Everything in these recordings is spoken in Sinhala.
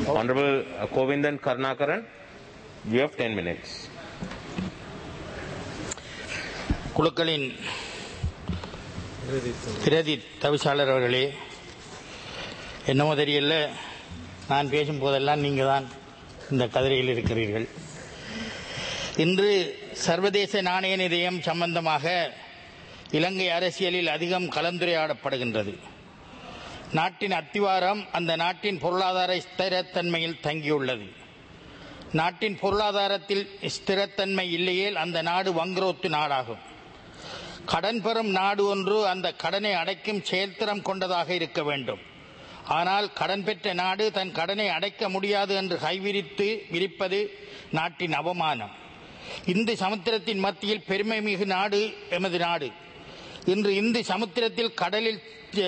Honorable Kovindan Karnakaran, you have 10 minutes. குழுக்களின் பிரதி தவிசாளர் அவர்களே, என்னமோ தெரியல, நான் பேசும்போதெல்லாம் நீங்கள் தான் இந்த கதிரையில் இருக்கிறீர்கள். இன்று சர்வதேச நாணய நிதியம் சம்பந்தமாக இலங்கை அரசியலில் அதிகம் கலந்துரையாடப்படுகின்றது. நாட்டின் அத்திவாரம் அந்த நாட்டின் பொருளாதார ஸ்திரத்தன்மையில் தங்கியுள்ளது. நாட்டின் பொருளாதாரத்தில் ஸ்திரத்தன்மை இல்லையேல் அந்த நாடு வங்குரோத்து நாடாகும். கடன் பெறும் நாடு ஒன்று அந்த கடனை அடைக்கும் செயல்திறம் கொண்டதாக இருக்க வேண்டும். ஆனால் கடன் பெற்ற நாடு தன் கடனை அடைக்க முடியாது என்று விரிப்பது நாட்டின் அவமானம். இந்து சமுத்திரத்தின் மத்தியில் பெருமை மிகு நாடு எமது நாடு. இன்று இந்து சமுத்திரத்தில் கடலில்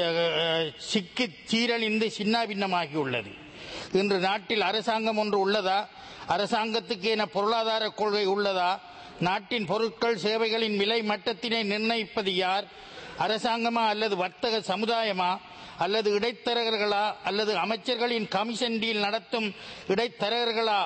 சிக்கி சீரழிந்து சின்னாபின்னமாகியுள்ளது. இன்று நாட்டில் அரசாங்கம் ஒன்று உள்ளதா? அரசாங்கத்துக்கு என பொருளாதார கொள்கை உள்ளதா? நாட்டின் பொருட்கள் சேவைகளின் விலை மட்டத்தினை நிர்ணயிப்பது யார்? அரசாங்கமா அல்லது வர்த்தக சமுதாயமா அல்லது இடைத்தரகர்களா அல்லது அமைச்சர்களின் கமிஷன் டீல் நடத்தும் இடைத்தரகர்களா?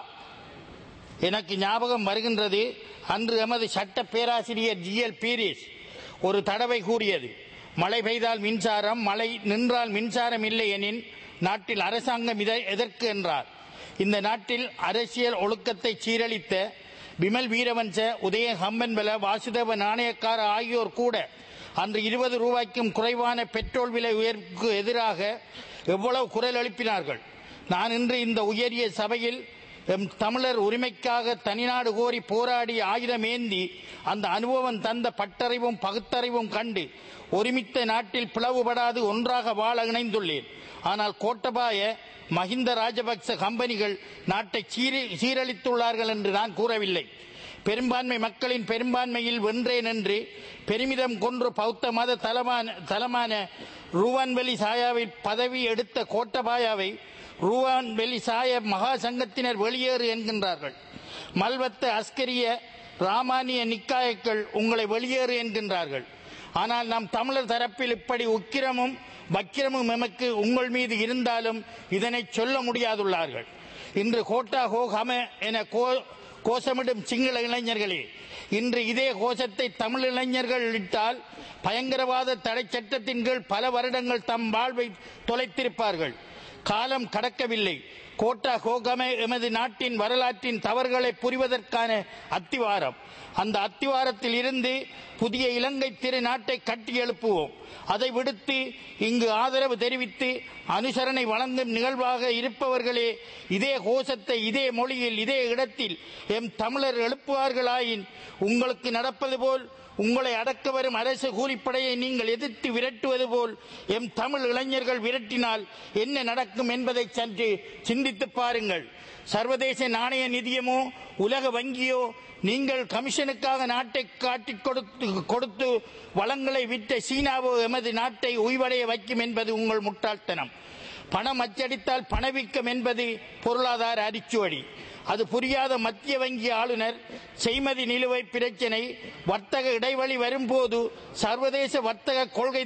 எனக்கு ஞாபகம் வருகின்றது, அன்று எமது சட்ட பேராசிரியர் GL பீரிஸ் ஒரு தடவை கூறியது, மழை பெய்தால் மின்சாரம், மழை நின்றால் மின்சாரம் இல்லை எனின் நாட்டில் அரசாங்கம் எதற்கு என்றார். இந்த நாட்டில் அரசியல் ஒழுக்கத்தை சீரழித்த விமல் வீரவன்ச, உதய ஹம்பன்வல, வாசுதேவ நாணயக்கார ஆகியோர் கூட அன்று 20 ரூபாய்க்கும் குறைவான பெட்ரோல் விலை உயர்வுக்கு எதிராக எவ்வளவு குரல் எழுப்பினார்கள். நான் இன்று இந்த உயரிய சபையில் தமிழர் உரிமைக்காக தனிநாடு கோரி போராடி ஆயுதம் ஏந்தி அந்த அனுபவம் தந்த பட்டறிவும் பகுத்தறிவும் கண்டு ஒருமித்த நாட்டில் பிளவுபடாது ஒன்றாக வாழ இணைந்துள்ளேன். ஆனால் கோட்டபாய மஹிந்த ராஜபக்ச கம்பெனிகள் நாட்டை சீரழித்துள்ளார்கள் என்று நான் கூறவில்லை. பெரும்பான்மை மக்களின் பெரும்பான்மையில் வென்றேன் என்று பெருமிதம் கொன்று பௌத்த மத தலமான ரூவான்வெளி சாயாவில் பதவி எடுத்த கோட்டபாயாவை ரூவான்வெளி சாய மகா சங்கத்தினர் வெளியேறு என்கின்றார்கள். மல்வத்த அஸ்கரிய ராமானிய நிக்காயக்கள் உங்களை வெளியேறு என்கின்றார்கள். ஆனால் நாம் தமிழர் தரப்பில் இப்படி உக்கிரமும் வக்கிரமும் எமக்கு உங்கள் மீது இருந்தாலும் இதனை சொல்ல முடியாதுள்ளார்கள். இன்று கோட்டா ஹோகம என கோஷமிடும் சிங்கள இளைஞர்களே, இன்று இதே கோஷத்தை தமிழ் இளைஞர்கள் இட்டால் பயங்கரவாத தடை சட்டத்தின் கீழ் பல வருடங்கள் தம் வாழ்வை தொலைத்திருப்பார்கள். காலம் கடக்கவில்லை. கோட்டா ஹோகமே எமது நாட்டின் வரலாற்றின் தவறுகளை புரிவதற்கான அத்திவாரம். அந்த அத்திவாரத்தில் இருந்து புதிய இலங்கை திருநாட்டை கட்டி எழுப்புவோம். அதை விடுத்து இங்கு ஆதரவு தெரிவித்து அனுசரணை வழங்கும் நிகழ்வாக இருப்பவர்களே இதே கோஷத்தை இதே மொழியில் இதே இடத்தில் எம் தமிழர் எழுப்புவார்களாயின் உங்களுக்கு நடப்பது போல் உங்களை அடக்க வரும் அரசு கூலிப்படையை நீங்கள் எதிர்த்து விரட்டுவது போல் எம் தமிழ் இளைஞர்கள் விரட்டினால் என்ன நடக்கும் என்பதை சற்று சிந்தித்து பாருங்கள். சர்வதேச நாணய நிதியமோ உலக வங்கியோ நீங்கள் கமிஷனுக்காக நாட்டை காட்டிக் கொடுத்து வளங்களை விட்ட சீனாவோ எமது நாட்டை உய்வடைய வைக்கும் என்பது உங்கள் முட்டாள்தனம். பணம் அச்சடித்தால் பணவீக்கம் என்பது பொருளாதார அரிச்சுவடி. அது புரியாத மத்திய வங்கி ஆளுநர் செய்மதி நிலுவைப் பிரச்சினை வர்த்தக இடைவெளி வரும்போது சர்வதேச வர்த்தக கொள்கை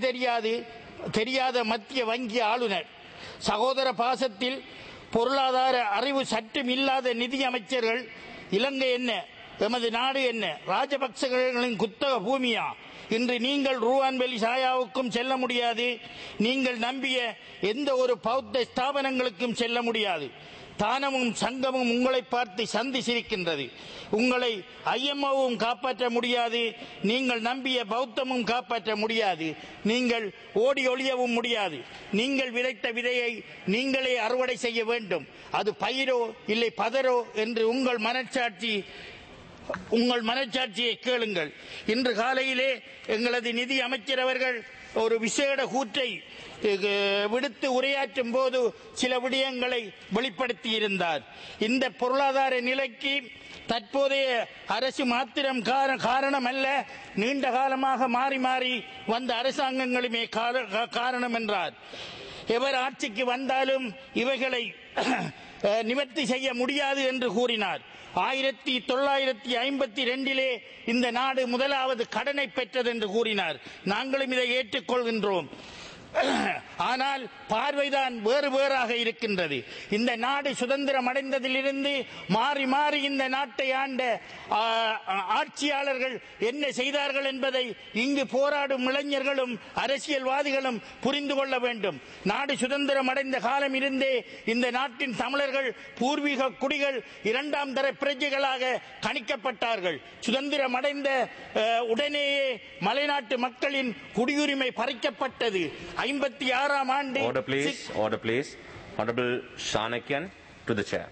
தெரியாத மத்திய வங்கி ஆளுநர் சகோதர பாசத்தில் பொருளாதார அறிவு சற்றும் இல்லாத நிதி அமைச்சர்கள் இலங்கை என்ன எமது நாடு என்ன ராஜபக்சகளின் குத்தக பூமியா? இன்று நீங்கள் ரூவான்வெளி சாயாவுக்கும் செல்ல முடியாது. நீங்கள் நம்பிய எந்த ஒரு பௌத்த ஸ்தாபனங்களுக்கும் செல்ல முடியாது. தானமும் சங்கமும் உங்களை பார்த்து சந்தி சிரிக்கின்றது. உங்களை IMOவும் காப்பாற்ற முடியாது. நீங்கள் நம்பிய பௌத்தமும் காப்பாற்ற முடியாது. நீங்கள் ஓடி ஒளியவும் முடியாது. நீங்கள் விதைத்த விதையை நீங்களே அறுவடை செய்ய வேண்டும். அது பயிரோ இல்லை பதரோ என்று உங்கள் மனச்சாட்சியை கேளுங்கள். இன்று காலையிலே எங்களது நிதி அமைச்சர் அவர்கள் ஒரு விசேட கூற்றை விடுத்து உரையாற்றும் போது சில விடயங்களை வெளிப்படுத்தி இருந்தார். இந்த பொருளாதார நிலைக்கு தற்போதைய அரசு மாத்திரம் காரணம் அல்ல, நீண்ட காலமாக மாறி மாறி வந்த அரசாங்கங்களுமே காரணம் என்றார். எவர் ஆட்சிக்கு வந்தாலும் இவைகளை நிவர்த்தி செய்ய முடியாது என்று கூறினார். 1952 இந்த நாடு முதலாவது கடனை பெற்றது என்று கூறினார். நாங்களும் இதை ஏற்றுக்கொள்கின்றோம். ஆனால் பார்வைதான் வேறு வேறாக இருக்கின்றது. இந்த நாடு சுதந்திரம் அடைந்ததிலிருந்து மாறி மாறி இந்த நாட்டை ஆண்ட ஆட்சியாளர்கள் என்ன செய்தார்கள் என்பதை இங்கு போராடும் இளைஞர்களும் அரசியல்வாதிகளும் புரிந்து கொள்ள வேண்டும். நாடு சுதந்திரம் அடைந்த காலம் இருந்தே இந்த நாட்டின் தமிழர்கள் பூர்வீக குடிகள் இரண்டாம் தர பிரஜைகளாக கணிக்கப்பட்டார்கள். சுதந்திரம் அடைந்த உடனேயே மலைநாட்டு மக்களின் குடியுரிமை பறிக்கப்பட்டது. 56ஆம் ஆண்டு. Order please. Order please. Honorable Shanakyan to the chair.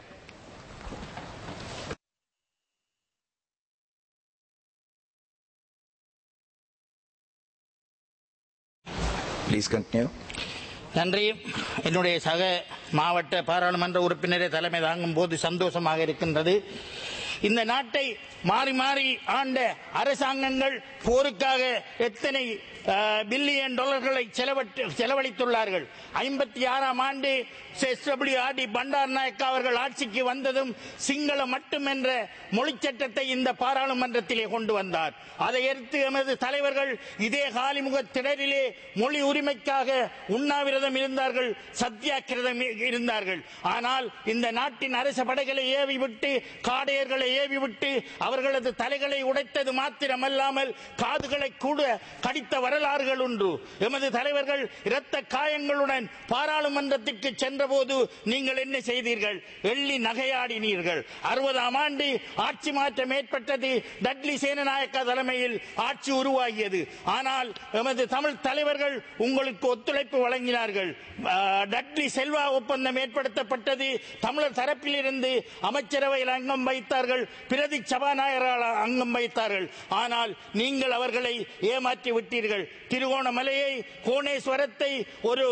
Please continue. நன்றி. என்னுடைய சக மாவட்ட பாராளுமன்ற உறுப்பினரை தலைமை தாங்கும் போது சந்தோஷமாக இருக்கின்றது. இந்த நாட்டை மாறி மாறி ஆண்ட அரசாங்கங்கள் போருக்காக எத்தனை பில்லியன் டாலர்களை செலவழித்துள்ளார்கள். 56ஆம் ஆண்டு SWRD பண்டார் நாயக்கா அவர்கள் ஆட்சிக்கு வந்ததும் சிங்களம் மட்டும் என்ற மொழி சட்டத்தை இந்த பாராளுமன்றத்திலே கொண்டு வந்தார். அதை எடுத்து எமது தலைவர்கள் இதே காலிமுக திடலிலே மொழி உரிமைக்காக உண்ணாவிரதம் இருந்தார்கள், சத்தியாகிரதம் இருந்தார்கள். ஆனால் இந்த நாட்டின் அரச படைகளை ஏவிவிட்டு காடையர்களை ஏவிவிட்டு அவர்களது தலைகளை உடைத்தது மாத்திரமல்லாமல் காதுகளை கூட கடித்த வரலாறுகள் உண்டு. எமது தலைவர்கள் இரத்த காயங்களுடன் பாராளுமன்றத்திற்கு சென்றபோது நீங்கள் என்ன செய்தீர்கள்? எள்ளி நகையாடினீர்கள். 60ஆம் ஆண்டு ஆட்சி மாற்றம் ஏற்பட்டது. டட்லி சேனநாயக்கா தலைமையில் ஆட்சி உருவாகியது. ஆனால் எமது தமிழ் தலைவர்கள் உங்களுக்கு ஒத்துழைப்பு வழங்கினார்கள். டட்லி செல்வா ஒப்பந்தம் ஏற்படுத்தப்பட்டது. தமிழர் தரப்பில் இருந்து அமைச்சரவையில் அங்கம் வைத்தார்கள், பிரதி சபாநாயகரால் அங்கம் வைத்தார்கள். ஆனால் நீங்கள் அவர்களை ஏமாற்றி விட்டீர்கள். திருகோணமலையை, கோணேஸ்வரத்தை ஒரு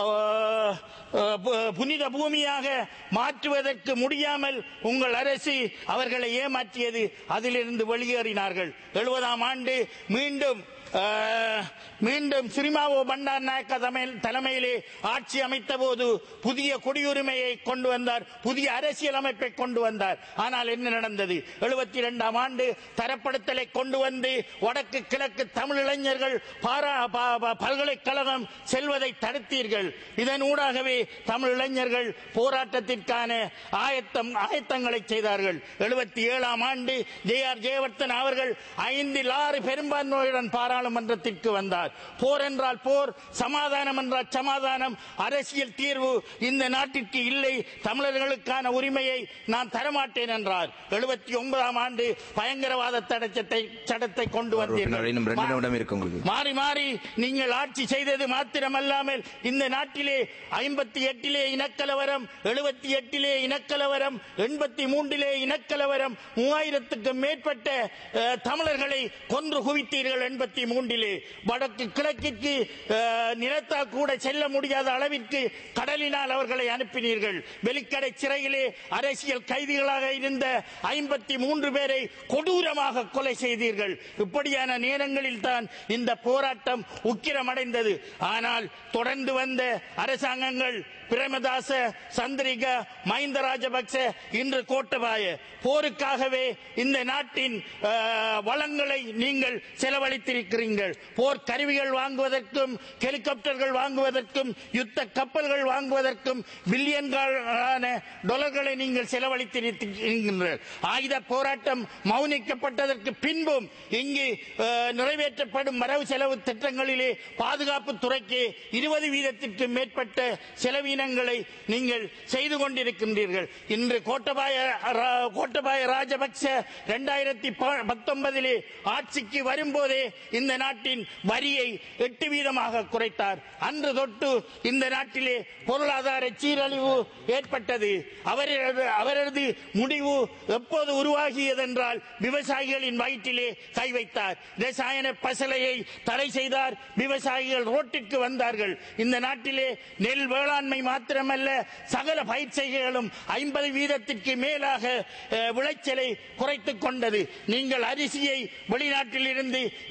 புனித பூமியாக மாற்றுவதற்கு முடியாமல் உங்கள் அரசு அவர்களை ஏமாற்றியது. அதிலிருந்து வெளியேறினார்கள். 70ஆம் ஆண்டு மீண்டும் சிறிமாவோ பண்டார் நாயக்கா தலைமையிலே ஆட்சி அமைத்த போது புதிய குடியுரிமையை கொண்டு வந்தார், புதிய அரசியல் அமைப்பை கொண்டு வந்தார். ஆனால் என்ன நடந்தது? 72ஆம் ஆண்டு தரப்படுத்தலை கொண்டு வந்து வடக்கு கிழக்கு தமிழ் இளைஞர்கள் பல்கலைக்கழகம் செல்வதை தடுத்தீர்கள். இதன் ஊடாகவே தமிழ் இளைஞர்கள் போராட்டத்திற்கான ஆயத்தங்களை செய்தார்கள். 77ஆம் ஆண்டு ஜே.ஆர். ஜெயவர்தன் அவர்கள் 5 பெரும்பான்மையுடன் பாராளுமன்றத்திற்கு வந்தார். போர் என்றால் போர், சமாதானம் என்றால் சமாதானம், அரசியல் தீர்வு இந்த நாட்டிற்கு இல்லை, தமிழர்களுக்கான உரிமையை நான் தரமாட்டேன் என்றார். 79ஆம் ஆண்டு பயங்கரவாத சட்டத்தை கொண்டு வந்தீர்கள். மாறி மாறி நீங்கள் ஆட்சி செய்தது மாத்திரமல்லாமல் இந்த நாட்டிலே 58 இனக்கலவரம், 78 இனக்கலவரம், 83 இனக்கலவரம், 3000க்கும் மேற்பட்ட தமிழர்களை கொன்று குவித்தீர்கள். 83 வடக்கு கிழக்கிற்கு நிலத்தால் கூட செல்ல முடியாத அளவிற்கு கடலினால் அவர்களை அனுப்பினீர்கள். வெளிக்கடை சிறையிலே அரசியல் கைதிகளாக இருந்த 53 பேரை கொடூரமாக கொலை செய்தீர்கள். இப்படியான நேரங்களில் தான் இந்த போராட்டம் உக்கிரமடைந்தது. ஆனால் தொடர்ந்து வந்த அரசாங்கங்கள் பிரேமதாச, சந்திரிக, மஹிந்த ராஜபக்ச, இன்று கோட்டபாய போருக்காகவே இந்த நாட்டின் வளங்களை நீங்கள் செலவழித்திருக்கிறீர்கள். போர் கருவிகள் வாங்குவதற்கும், ஹெலிகாப்டர்கள் வாங்குவதற்கும், யுத்த கப்பல்கள் வாங்குவதற்கும் பில்லியன்களான டாலர்களை நீங்கள் செலவழித்திருக்கிறீர்கள். ஆயுத போராட்டம் மௌனிக்கப்பட்டதற்கு பின்பும் இங்கு நிறைவேற்றப்படும் வரவு செலவு திட்டங்களிலே பாதுகாப்பு துறைக்கு 20% மேற்பட்ட செலவினங்களை நீங்கள் செய்து கொண்டிருக்கின்றீர்கள். இன்று கோட்டபாய ராஜபக்ச 2019 ஆட்சிக்கு வரும்போதே இந்த நாட்டின் வரியை 8% குறைத்தார். அன்று தொட்டு இந்த நாட்டிலே பொருளாதார சீரழிவு ஏற்பட்டது. அவரது முடிவு எப்போது உருவாகியது என்றால் விவசாயிகளின் வயிற்றிலே கை வைத்தார். ரசாயன பசலையை தடை செய்தார். விவசாயிகள் ரோட்டிற்கு வந்தார்கள். இந்த நாட்டிலே நெல் வேளாண்மை மாத்திரமல்ல, சகல பயிற்சிகளும் 50% மேலாக விளைச்சலை குறைத்துக் கொண்டது. நீங்கள் அரிசியை வெளிநாட்டில் இருந்து இறக்குமதி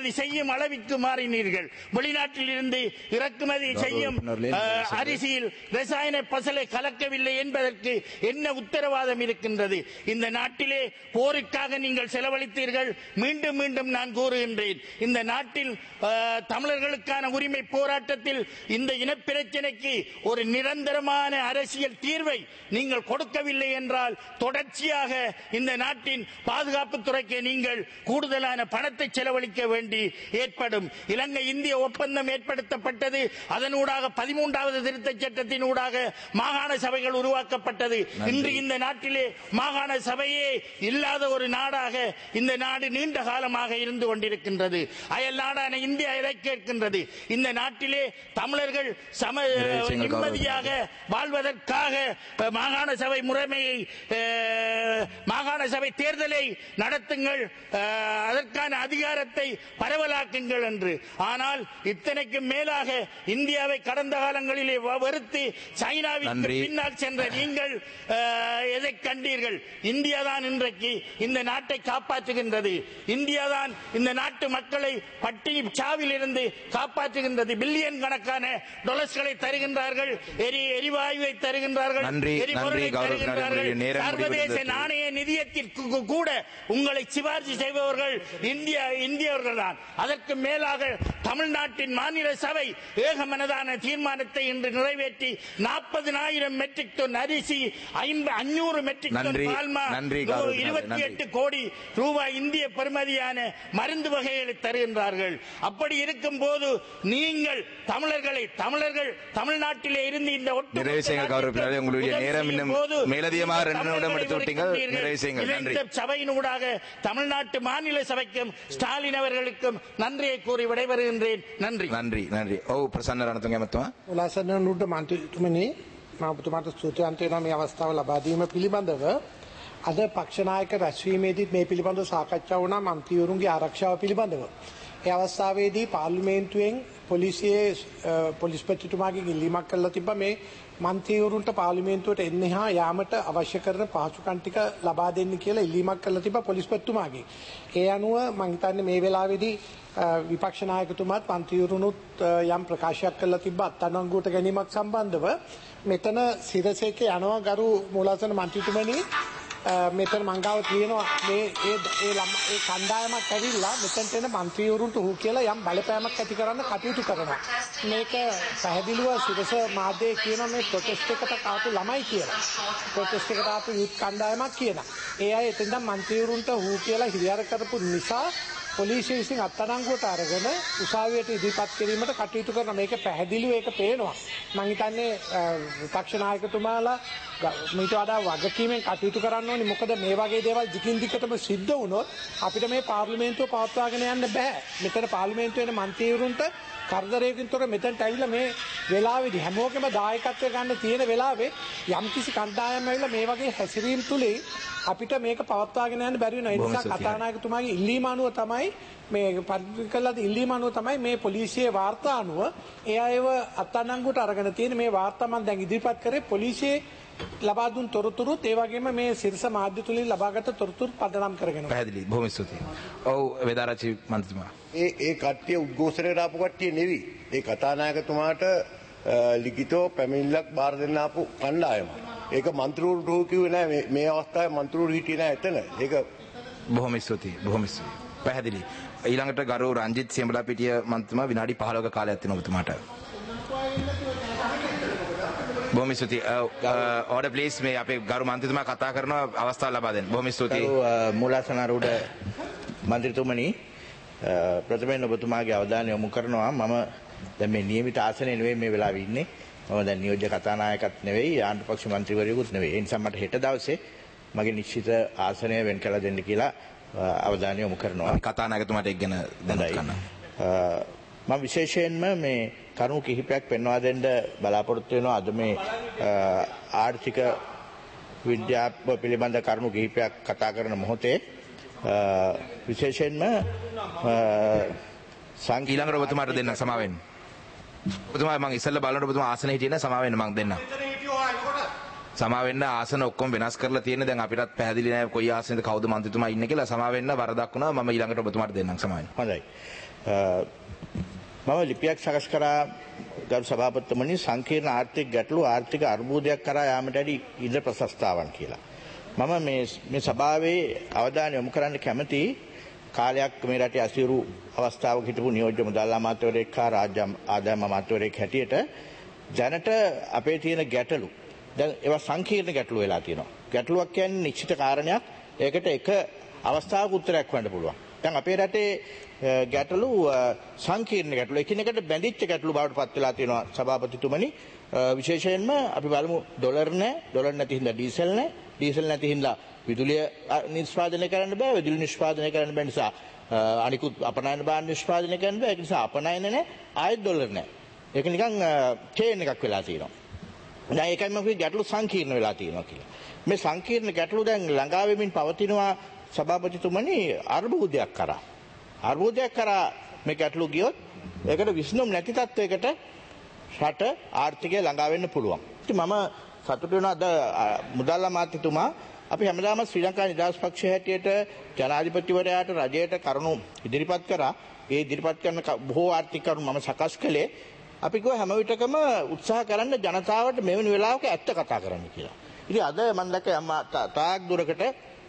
இறக்குமதி செய்யும் அளவிற்கு மாறினீர்கள். வெளிநாட்டில் இருந்து இறக்குமதி செய்யும் அரிசியில் ரசாயன பசலை கலக்கவில்லை என்பதற்கு என்ன உத்தரவாதம் இருக்கின்றது? இந்த நாட்டிலே போருக்காக நீங்கள் செலவழித்தீர்கள். மீண்டும் மீண்டும் நான் கூறுகின்றேன், இந்த நாட்டில் தமிழர்களுக்கான உரிமை போராட்டத்தில் இந்த இனப்பிரச்சனைக்கு ஒரு நிரந்தரமான அரசியல் தீர்வை நீங்கள் கொடுக்கவில்லை என்றால் தொடர்ச்சியாக இந்த நாட்டின் பாதுகாப்பு துறைக்கு நீங்கள் கூடுதலான பணத்தை செலவழிக்க வேண்டி ஏற்படும். இலங்கை இந்திய ஒப்பந்தம் ஏற்படுத்தப்பட்டது. அதனூடாக 13வது திருத்தச் சட்டத்தின் ஊடாக மாகாண சபைகள் உருவாக்கப்பட்டது. இன்று இந்த நாட்டிலே மாகாண சபையே இல்லாத ஒரு நாடாக இந்த நாடு நீண்ட காலமாக இருந்து கொண்டிருக்கின்றது. அயல் நாடான இந்தியா இதை கேட்கின்றது. இந்த நாட்டிலே தமிழர்கள் நிம்மதியாக வாழ்வதற்காக மாகாண சபை முறைமையை மாகாண சபை தேர்தலை நடத்துங்கள், அதற்கான அதிகாரத்தை பரவலாக்குங்கள் என்று. ஆனால் இத்தனைக்கு மேலாக இந்தியாவை கடந்த காலங்களிலே வெறுத்து சைனாவிற்கு பின்னால் சென்ற நீங்கள் எதை கண்டீர்கள்? இந்தியா தான் இன்றைக்கு இந்த நாட்டை காப்பாற்றுகின்றது. இந்தியா தான் இந்த நாட்டு மக்களை பட்டினி சாவில் இருந்து காப்பாற்றுகின்றது. பில்லியன் கணக்கான டாலர்ஸ்களை தருகின்றார்கள், எரிவாயுவை தருகின்றார்கள், எரிபொருளை தருகின்றார்கள். சர்வதேச நாணய நிதியத்திற்கு கூட உங்களை சிபாரிசு செய்பவர்கள் இந்தியவர்கள் தான். அதற்கு மேலாக தமிழ்நாட்டின் மாநில சபை ஏகமனதான தீர்மானத்தை இன்று நிறைவேற்றி 40,000 மெட்ரிக் டன் அரிசி, 500 மெட்ரிக் டன் பால்மா, 28 கோடி ரூபாய் இந்திய பெறுமதியான மருந்து வகைகளை தருகின்றார்கள். அப்படி இருக்கும் போது நீங்கள் தமிழர்கள் தமிழ்நாட்டிலே இருந்து இந்த சபையினூடாக தமிழ்நாட்டு மாநில சபைக்கும் ஸ்டாலின் அவர்களுக்கும் நன்றியை கூறி விடைபெறுகின்றேன். நன்றி. நன்றி. நன்றி. ප්‍රසන්න රණතුංග මහත්මයා. උලාසන නුඩ මන්ත්‍රීතුමනි, මම ඔබතුමාට ස්තුතිවන්ත වෙනවා මේ අවස්ථාව ලබා දීම පිළිබඳව. අද පක්ෂ නායක රැස්වීමේදීත් මේ පිළිබඳව සාකච්ඡා වුණා මන්ත්‍රීවරුන්ගේ ආරක්ෂාව පිළිබඳව. ඒ අවස්ථාවේදී පාර්ලිමේන්තුවෙන් පොලිස්පතිතුමාගෙන් ඉල්ලීමක් කළා තිබ්බා මේ මන්ත්‍රීවරුන්ට පාර්ලිමේන්තුවට එන්න හා යාමට අවශ්‍ය කරන පහසුකම් ටික ලබා දෙන්න කියලා ඉල්ලීමක් කළා තිබ්බා පොලිස්පතිතුමාගෙන්. ඒ අනුව මම හිතන්නේ මේ වෙලාවේදී විපක්ෂ නායකතුමාත් මන්ත්‍රීවරුනුත් යම් ප්‍රකාශයක් කළා තිබ්බා අත්අඩංගුවට ගැනීමක් සම්බන්ධව. මෙතන සිරසේක යනවා ගරු මූලාසන මන්ත්‍රීතුමනි, මෙතන මංගාව තියෙනවා මේ ඒ කණ්ඩායමක් ඇවිල්ලා මෙතනට එන මන්ත්‍රීවරුන්ට හු කියලා යම් බලපෑමක් ඇති කරන්න කටයුතු කරනවා. මේක පැහැදිලිව සිරස මාධ්‍යයේ කියනවා මේ ප්‍රොටෙස්ට් එකට ආපු ළමයි කියලා. ප්‍රොටෙස්ට් එකට ආපු යුත් කණ්ඩායමක් කියනවා. ඒ අය එතෙන්ද මන්ත්‍රීවරුන්ට හු කියලා හිරියාර කරපු නිසා පොලිසිය විසින් අත්අඩංගුවට අරගෙන උසාවියට ඉදිරිපත් කිරීමට කටයුතු කරන මේක පැහැදිලිව ඒක පේනවා. මම හිතන්නේ විපක්ෂ නායකතුමාලා මේට වඩා වගකීමෙන් කටයුතු කරන්න ඕනේ. මොකද මේ වගේ දේවල් දිගින් දිගටම සිද්ධ වුණොත් අපිට මේ පාර්ලිමේන්තුව පවත්වාගෙන යන්න බෑ. මෙතන පාර්ලිමේන්තුවේ එන මන්ත්‍රීවරුන්ට කරදරයකින් තොර මෙතනට ඇවිල්ලා මේ වෙලාවේදී හැමෝගෙම දායකත්වය ගන්න තියෙන වෙලාවේ යම්කිසි කණ්ඩායමක් ඇවිල්ලා මේ වගේ හැසිරීම් තුලින් අපිට මේක පවත්වාගෙන යන්න බැරි වෙනවා. ඒ නිසා කතානායකතුමාගේ ඉල්ලීම අනුව තමයි මේ පරිකල්ලාද ඉල්ලීම අනුව තමයි මේ පොලිසියේ වාර්තා අනුව ඒ අයව අත්අඩංගුවට අරගෙන තියෙන මේ වාර්තා මම දැන් ඉදිරිපත් කරේ පොලිසියේ ලබා දුන් තොරතුරුත් ඒ වගේම මේ සිරස මාධ්‍ය තුලින් ලබාගත් තොරතුරු පදනම් කරගෙන. පැහැදිලි. බොහොම ස්තුතියි. ඔව් වේදාරච්චි මන්ත්‍රීතුමා. ඒ කට්ටිය උද්ඝෝෂණයට ආපු කට්ටිය නෙවෙයි. ඒ කතානායකතුමාට ලිඛිතව පැමිණිල්ලක් බාර දෙන්න ආපු කණ්ඩායම. ඒක මන්ත්‍රීවරුන්ට කිව්වේ නෑ මේ අවස්ථාවේ මන්ත්‍රීවරු හිටියේ නෑ එතන. ඒක බොහොම ස්තුතියි. බොහොම ස්තුතියි. පැහැදිලි. ඊළඟට ගරු රංජිත් සියඹලාපිටිය මන්ත්‍රීතුමා විනාඩි 15ක කාලයක් දෙනවා ඔබතුමාට. බොහොම ස්තුතියි. ඕඩර් ප්ලීස් මේ අපේ ගරු මන්ත්‍රීතුමා කතා කරන අවස්ථාව ලබා දෙන්න. බොහොම ස්තුතියි. මූලාසනාරූඪ මන්ත්‍රීතුමනි, ප්‍රථමයෙන් ඔබතුමාගේ අවධානය යොමු කරනවා මම දැන් මේ නියමිත ආසනයේ නෙවෙයි මේ වෙලාවේ ඉන්නේ. මම දැන් නියෝජ්‍ය කතානායකත් නෙවෙයි ආණ්ඩු පක්ෂ මන්ත්‍රීවරයෙකුත් නෙවෙයි. ඒ නිසා මට හෙට දවසේ මගේ නිශ්චිත ආසනය වෙන් කළ දෙන්න කියලා අවධානය යොමු කරනවා. කතානායකතුමාට ඒක ගැන දැනගන්න. මම විශේෂයෙන්ම මේ කරුණු කිහිපයක් පෙන්වා දෙන්න බලාපොරොත්තු වෙනවා. අද මේ ආර්ථික විද්‍යාව පිළිබඳ කරුණු කිහිපයක් කතා කරන මොහොතේ විශේෂයෙන්ම ඊළඟට ඔබතුමාට දෙන්න සමා වෙන්න. ඔබතුමා මම ඉස්සෙල්ලා බලනකොට ඔබතුමා ආසනේ හිටියේ නැහැ. සමා වෙන්න මම දෙන්න. සමා වෙන්න ආසන ඔක්කොම වෙනස් කරලා තියෙන. දැන් අපිටත් පැහැදිලි නැහැ කොයි ආසනෙද කවුද මන්ත්‍රීතුමා ඉන්නේ කියලා. සමා වෙන්න වරදක් වුණා. මම ඊළඟට ඔබතුමාට දෙන්නම්. සමා වෙන්න. හොඳයි. මම ලිපියක් සකස් කරා ගරු සභාපතිතුමනි සංකීර්ණ ආර්ථික ගැටලු ආර්ථික අර්බුදයක් කරා යාමට ඇති ඉන්ද්‍ර ප්‍රශස්තාවන් කියලා. මම මේ සභාවේ අවධානය යොමු කරන්න කැමති කාලයක් මේ රටේ අසිරු අවස්ථාවක හිටපු නියෝජ්‍ය මුදල් අමාත්‍යවරයෙක් හා රාජ්‍ය ආදායම් අමාත්‍යවරයෙක් හැටියට දැනට අපේ තියෙන ගැටලු දැන් ඒවා සංකීර්ණ ගැටලු වෙලා තියෙනවා. ගැටලුවක් කියන්නේ නිශ්චිත කාරණයක්. ඒකට එක අවස්ථාවක උත්තරයක් හොයන්න පුළුවන්. දැන් අපේ රටේ ගැටලු සංකීර්ණ ගැටලු එකිනෙකට බැඳිච්ච ගැටලු බවට පත් වෙලා තියෙනවා සභාපතිතුමනි. විශේෂයෙන්ම අපි බලමු ඩොලර් නැති හින්දා ඩීසල් නැති හින්දා විදුලිය නිෂ්පාදනය කරන්න බෑ. විදුලි නිෂ්පාදනය කරන්න බැරි නිසා අනිකුත් අපනයන භාණ්ඩ නිෂ්පාදනය කරන්න බෑ. ඒක නිසා අපනයන නැහැ ආයෙත් ඩොලර් නැහැ. ඒක නිකන් චේන් එකක් වෙලා තියෙනවා. දැන් ඒකයි මම කිව්වේ ගැටලු සංකීර්ණ වෙලා තියෙනවා කියලා. මේ සංකීර්ණ ගැටලු දැන් ළඟා වෙමින් පවතිනවා සභාපතිතුමනි අර්බුදයක් කරා මේ ගැටලු ගියොත් ඒකට විසඳුම් නැති තත්වයකට රට ආර්ථිකය ළඟා වෙන්න පුළුවන්. ඉතින් මම සතුටු වෙනවා අද මුදල් අමාත්‍යතුමා අපි හැමදාම ශ්‍රී ලංකා නිදහස් පක්ෂය හැටියට ජනාධිපතිවරයාට රජයට කරුණු ඉදිරිපත් කරා. ඒ ඉදිරිපත් කරන බොහෝ ආර්ථික කරුණු මම සකස් කළේ. අපි කිව්වා හැම විටකම උත්සාහ කරන්න ජනතාවට මෙවැනි වෙලාවක ඇත්ත කතා කරන්න කියලා. ඉතින් අද මම දැක්ක තාක් දුරකට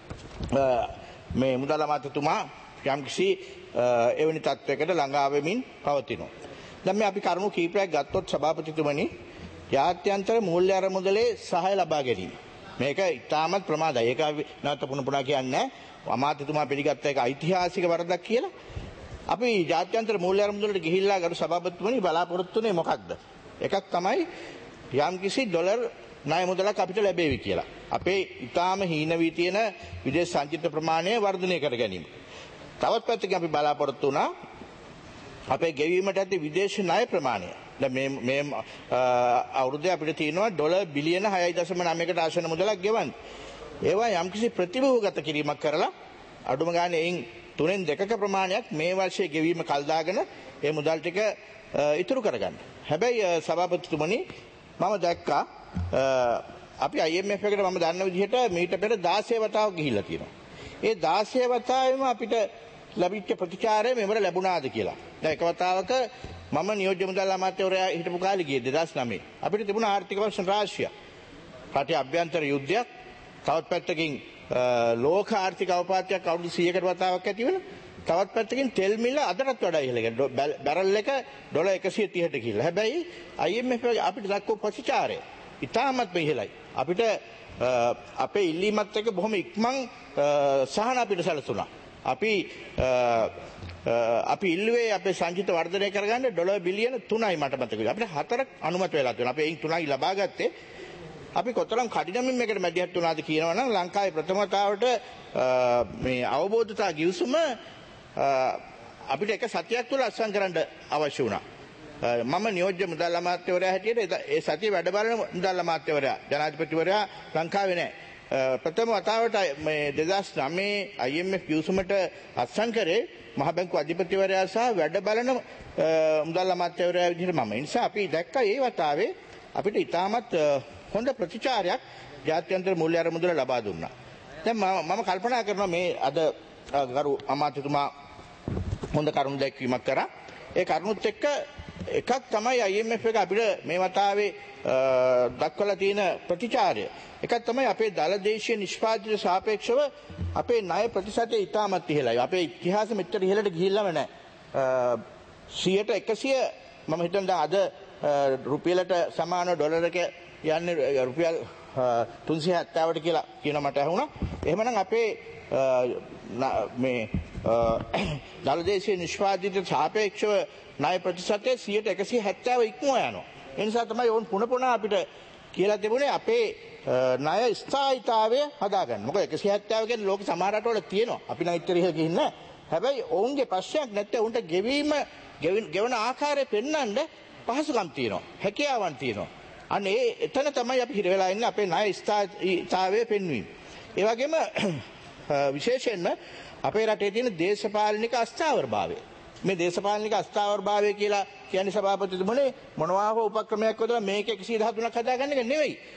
මේ මුදල් අමාත්‍යතුමා යම්කිසි එවැනි තත්වයකට ළඟා වෙමින් පවතිනවා. දැන් මේ අපි කරුණු කීපයක් ගත්තොත් සභාපතිතුමනි ජාත්‍යන්තර මූල්‍ය අරමුදලේ සහාය ලබා ගැනීම. මේක ඉතාමත් ප්‍රමාදයි. ඒක නැවත පුන කියන්නේ අමාත්‍යතුමා පිළිගත්ත එක ඓතිහාසික වරදක් කියලා. අපි ජාත්‍යන්තර මූල්‍ය අරමුදලට ගිහිල්ලා ගරු සභාපතිතුමනි බලාපොරොත්තු වෙන්නේ මොකක්ද? එකක් තමයි යම්කිසි ඩොලර් ණය මුදලක් අපිට ලැබෙවි කියලා. අපේ ඊටාම හීන වී තියෙන විදේශ සංචිත ප්‍රමාණය වර්ධනය කර ගැනීම. තවත් පැත්තකින් අපි බලාපොරොත්තු වුණා අපේ ගෙවීමට ඇති විදේශ ණය ප්‍රමාණය. දැන් මේ අවුරුද්දේ අපිට තියෙනවා ඩොලර් බිලියන 6.9කට ආසන්න මුදලක් ගෙවන්න. ඒවා යම්කිසි ප්‍රතිභූගත කිරීමක් කරලා අඩුම ගානේ එයින් 3/2ක ප්‍රමාණයක් මේ වර්ෂයේ ගෙවීම කල් දාගෙන ඒ මුදල් ටික ඉතුරු කරගන්න. හැබැයි සභාපතිතුමනි මම දැක්කා අපි IMF එකට මම දන්න විදිහට මීට පෙර 16 වතාවක් ගිහිල්ලා තියෙනවා. ඒ 16 වතාවෙම අපිට ලැබිච්ච ප්‍රතිචාරය මෙවර ලැබුණාද කියලා. දැන් එක වතාවක මම නියෝජ්‍ය මුදල් අමාත්‍යවරයා හිටපු කාලේ ගියේ 2009. අපිට තිබුණ ආර්ථික ප්‍රශ්න රාශියක්. රටේ අභ්‍යන්තර යුද්ධයක්, තවත් පැත්තකින් ලෝක ආර්ථික අවපාතයක් අවුරුදු 100කට වතාවක් ඇති වෙන. තවත් පැත්තකින් තෙල් මිල අදටත් වඩා ඉහළ ගියා. බැරල් එක ඩොලර් 130ට ගිහිල්ලා. හැබැයි IMF අපිට දක්වපු ප්‍රතිචාරය ඉතාමත් ඉහළයි. අපිට අපේ ඉල්ලීමත් එක්ක බොහොම ඉක්මන් සහන අපිට සැලසුණා. අපි ඉල්ලුවේ අපේ සංචිත වර්ධනය කරගන්න ඩොලර් බිලියන 3යි මට මතකයි. අපිට 4ක් අනුමත වෙලා තියෙනවා. අපි එයින් 3යි ලබා ගත්තේ. අපි කොතරම් කඩිනමින් මේකට මැදිහත් වුණාද කියනවනම් ලංකාවේ ප්‍රථම වතාවට මේ අවබෝධතා ගිවිසුම අපිට එක සතියක් තුළ අත්සන් කරන්න අවශ්‍ය වුණා. මම නියෝජ්‍ය මුදල් අමාත්‍යවරයා හැටියට ඒ සතිය වැඩ බලන මුදල් අමාත්‍යවරයා ජනාධිපතිවරයා ලංකාවේ නැහැ. ප්‍රථම වතාවට මේ 2009 IMF ගිවිසුමට අත්සන් කරේ මහ බැංකුව අධිපතිවරයා සහ වැඩ බලන මුදල් අමාත්‍යවරයා විදිහට මම. ඒ නිසා අපි දැක්කා මේ වතාවේ අපිට ඉතාමත් හොඳ ප්‍රතිචාරයක් ජාත්‍යන්තර මූල්‍ය අරමුදල ලබා දුන්නා. දැන් මම කල්පනා කරනවා මේ අද ගරු අමාත්‍යතුමා හොඳ කරුණු දැක්වීමක් කරා. ඒ කරුණුත් එක්ක එකක් තමයි IMF එක අපිට මේ වතාවේ දක්වලා තියෙන ප්‍රතිචාරය. එකක් තමයි අපේ දල දේශීය නිෂ්පාදිත සාපේක්ෂව අපේ ණය ප්‍රතිශතය ඉතාමත් ඉහළයි. අපේ ඉතිහාසෙ මෙච්චර ඉහළට ගිහිල්ලාම නැහැ. 100% මම හිතනවා අද රුපියලට සමාන ඩොලරක යන්නේ රුපියල් 370ට කියලා කියන මට ඇහුණා. එහෙමනම් අපේ මේ දල දේශීය නිෂ්පාදිත සාපේක්ෂව ණය ප්‍රතිශතය 170 ඉක්මවා යනවා. ඒ නිසා තමයි ඕන් පුන අපිට කියලා තිබුණේ අපේ ණය ස්ථායීතාවය හදාගන්න. මොකද 170 කියන්නේ ලෝක සමහර රටවල තියෙනවා. අපි නම් ඉතින් ඉහළ ගිහින් නැහැ. හැබැයි ඔවුන්ගේ ප්‍රශ්නයක් නැත්නම් උන්ට ගෙවන ආකාරය පෙන්වන්න පහසුකම් තියෙනවා. හැකියාවන් තියෙනවා. අන්න එතන තමයි අපි හිර වෙලා ඉන්නේ අපේ ණය ස්ථායීතාවය පෙන්වීම. ඒ වගේම විශේෂයෙන්ම අපේ රටේ තියෙන දේශපාලනික අස්ථාවරභාවය. මේ දේශපාලනික අස්ථාවරභාවය කියලා කියන්නේ සභාපතිතුමනේ මොනවා හෝ උපක්‍රමයක් යොදලා මේක 113ක් හදාගන්න එක නෙවෙයි.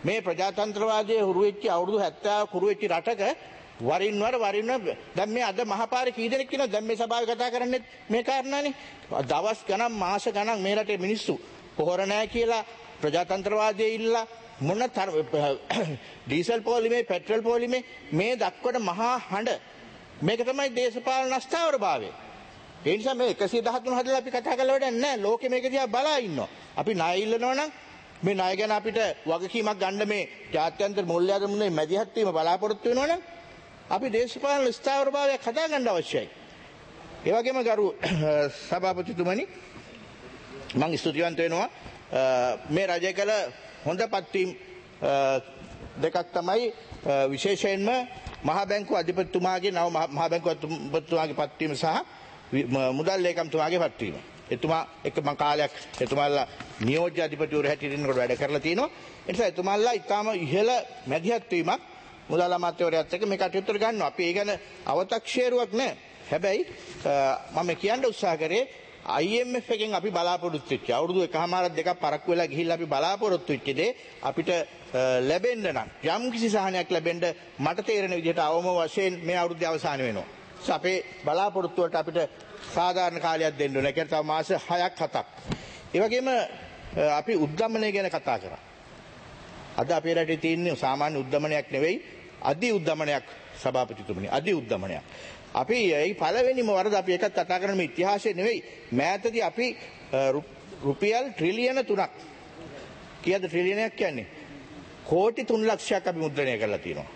මේ ප්‍රජාතන්ත්‍රවාදයේ හුරු වෙච්ච අවුරුදු 70 හුරු වෙච්ච රටක වරින් වර දැන් මේ අද මහපාරේ කී දෙනෙක් කියනවා දැන් මේ සභාවේ කතා කරන්නේ මේ කාරණානේ. දවස් ගණන් මාස ගණන් මේ රටේ මිනිස්සු පොහොර නැහැ කියලා ප්‍රජාතන්ත්‍රවාදයේ ඉල්ලා මොන ඩීසල් පොලිමේ පෙට්‍රල් පොලිමේ මේ දක්වන මහා හඬ මේක තමයි දේශපාලන අස්ථාවරභාවය. ඒ නිසා මේ 113 හදලා අපි කතා කරලා වැඩක් නැහැ. ලෝකෙ මේක දිහා බලා ඉන්නවා. අපි ණය ඉල්ලනවා නම් මේ ණය ගැන අපිට වගකීමක් ගන්න මේ ජාත්‍යන්තර මූල්‍ය ආගමනේ මැදිහත් වීම බලාපොරොත්තු වෙනවා නම් අපි දේශපාලන ස්ථාවරභාවයක් හදා ගන්න අවශ්‍යයි. ඒ වගේම ගරු සභාපතිතුමනි මම ස්තුතිවන්ත වෙනවා මේ රජය කළ හොඳ පත්වීම් දෙකක් තමයි විශේෂයෙන්ම මහා බැංකුව අධිපතිතුමාගේ නව මහා බැංකුව අධිපතිතුමාගේ පත්වීම සහ මුදල් ලේකම්තුමාගේ පත්වීම. එතුමා එක්ක මම කාලයක් එතුමාලා නියෝජ්‍ය අධිපතිවරු හැටියට ඉන්නකොට වැඩ කරලා තිනවා. ඒ නිසා එතුමාලා ඊටාම ඉහළ මැදිහත් වීමක් මුදල් අමාත්‍යවරයාත් එක්ක මේ කටයුතු ගන්නවා. අපි ඒ ගැන අව탁ෂේරුවක් නැහැ. හැබැයි මම කියන්න උත්සාහ කරේ IMF එකෙන් අපි බලාපොරොත්තු වෙච්ච අවුරුදු 1.5 දෙකක් පරක්කු වෙලා ගිහිල්ලා අපි බලාපොරොත්තු වෙච්ච දේ අපිට ලැබෙන්න නම් යම් කිසි සහනයක් ලැබෙන්න මට තේරෙන විදිහට අවම වශයෙන් මේ අවුරුද්දේ අවසාන වෙනවා. අපේ බලාපොරොත්තු වලට අපිට සාධාරණ කාලයක් දෙන්න ඕනේ. ඒකට තව මාස 6ක් 7ක්. ඒ වගේම අපි උද්දමනය ගැන කතා කරා. අද අපේ රටේ තියෙන සාමාන්‍ය උද්දමනයක් නෙවෙයි අධි උද්දමනයක් සභාපතිතුමනි. අධි උද්දමනයක්. අපි ඒ පළවෙනිම වරද අපි එකක් කතා කරන මේ ඉතිහාසයේ නෙවෙයි මෑතදී අපි රුපියල් ට්‍රිලියන 3ක් කීයද ට්‍රිලියනයක් කියන්නේ කෝටි 3 ලක්ෂයක් අපි මුද්‍රණය කරලා තියෙනවා.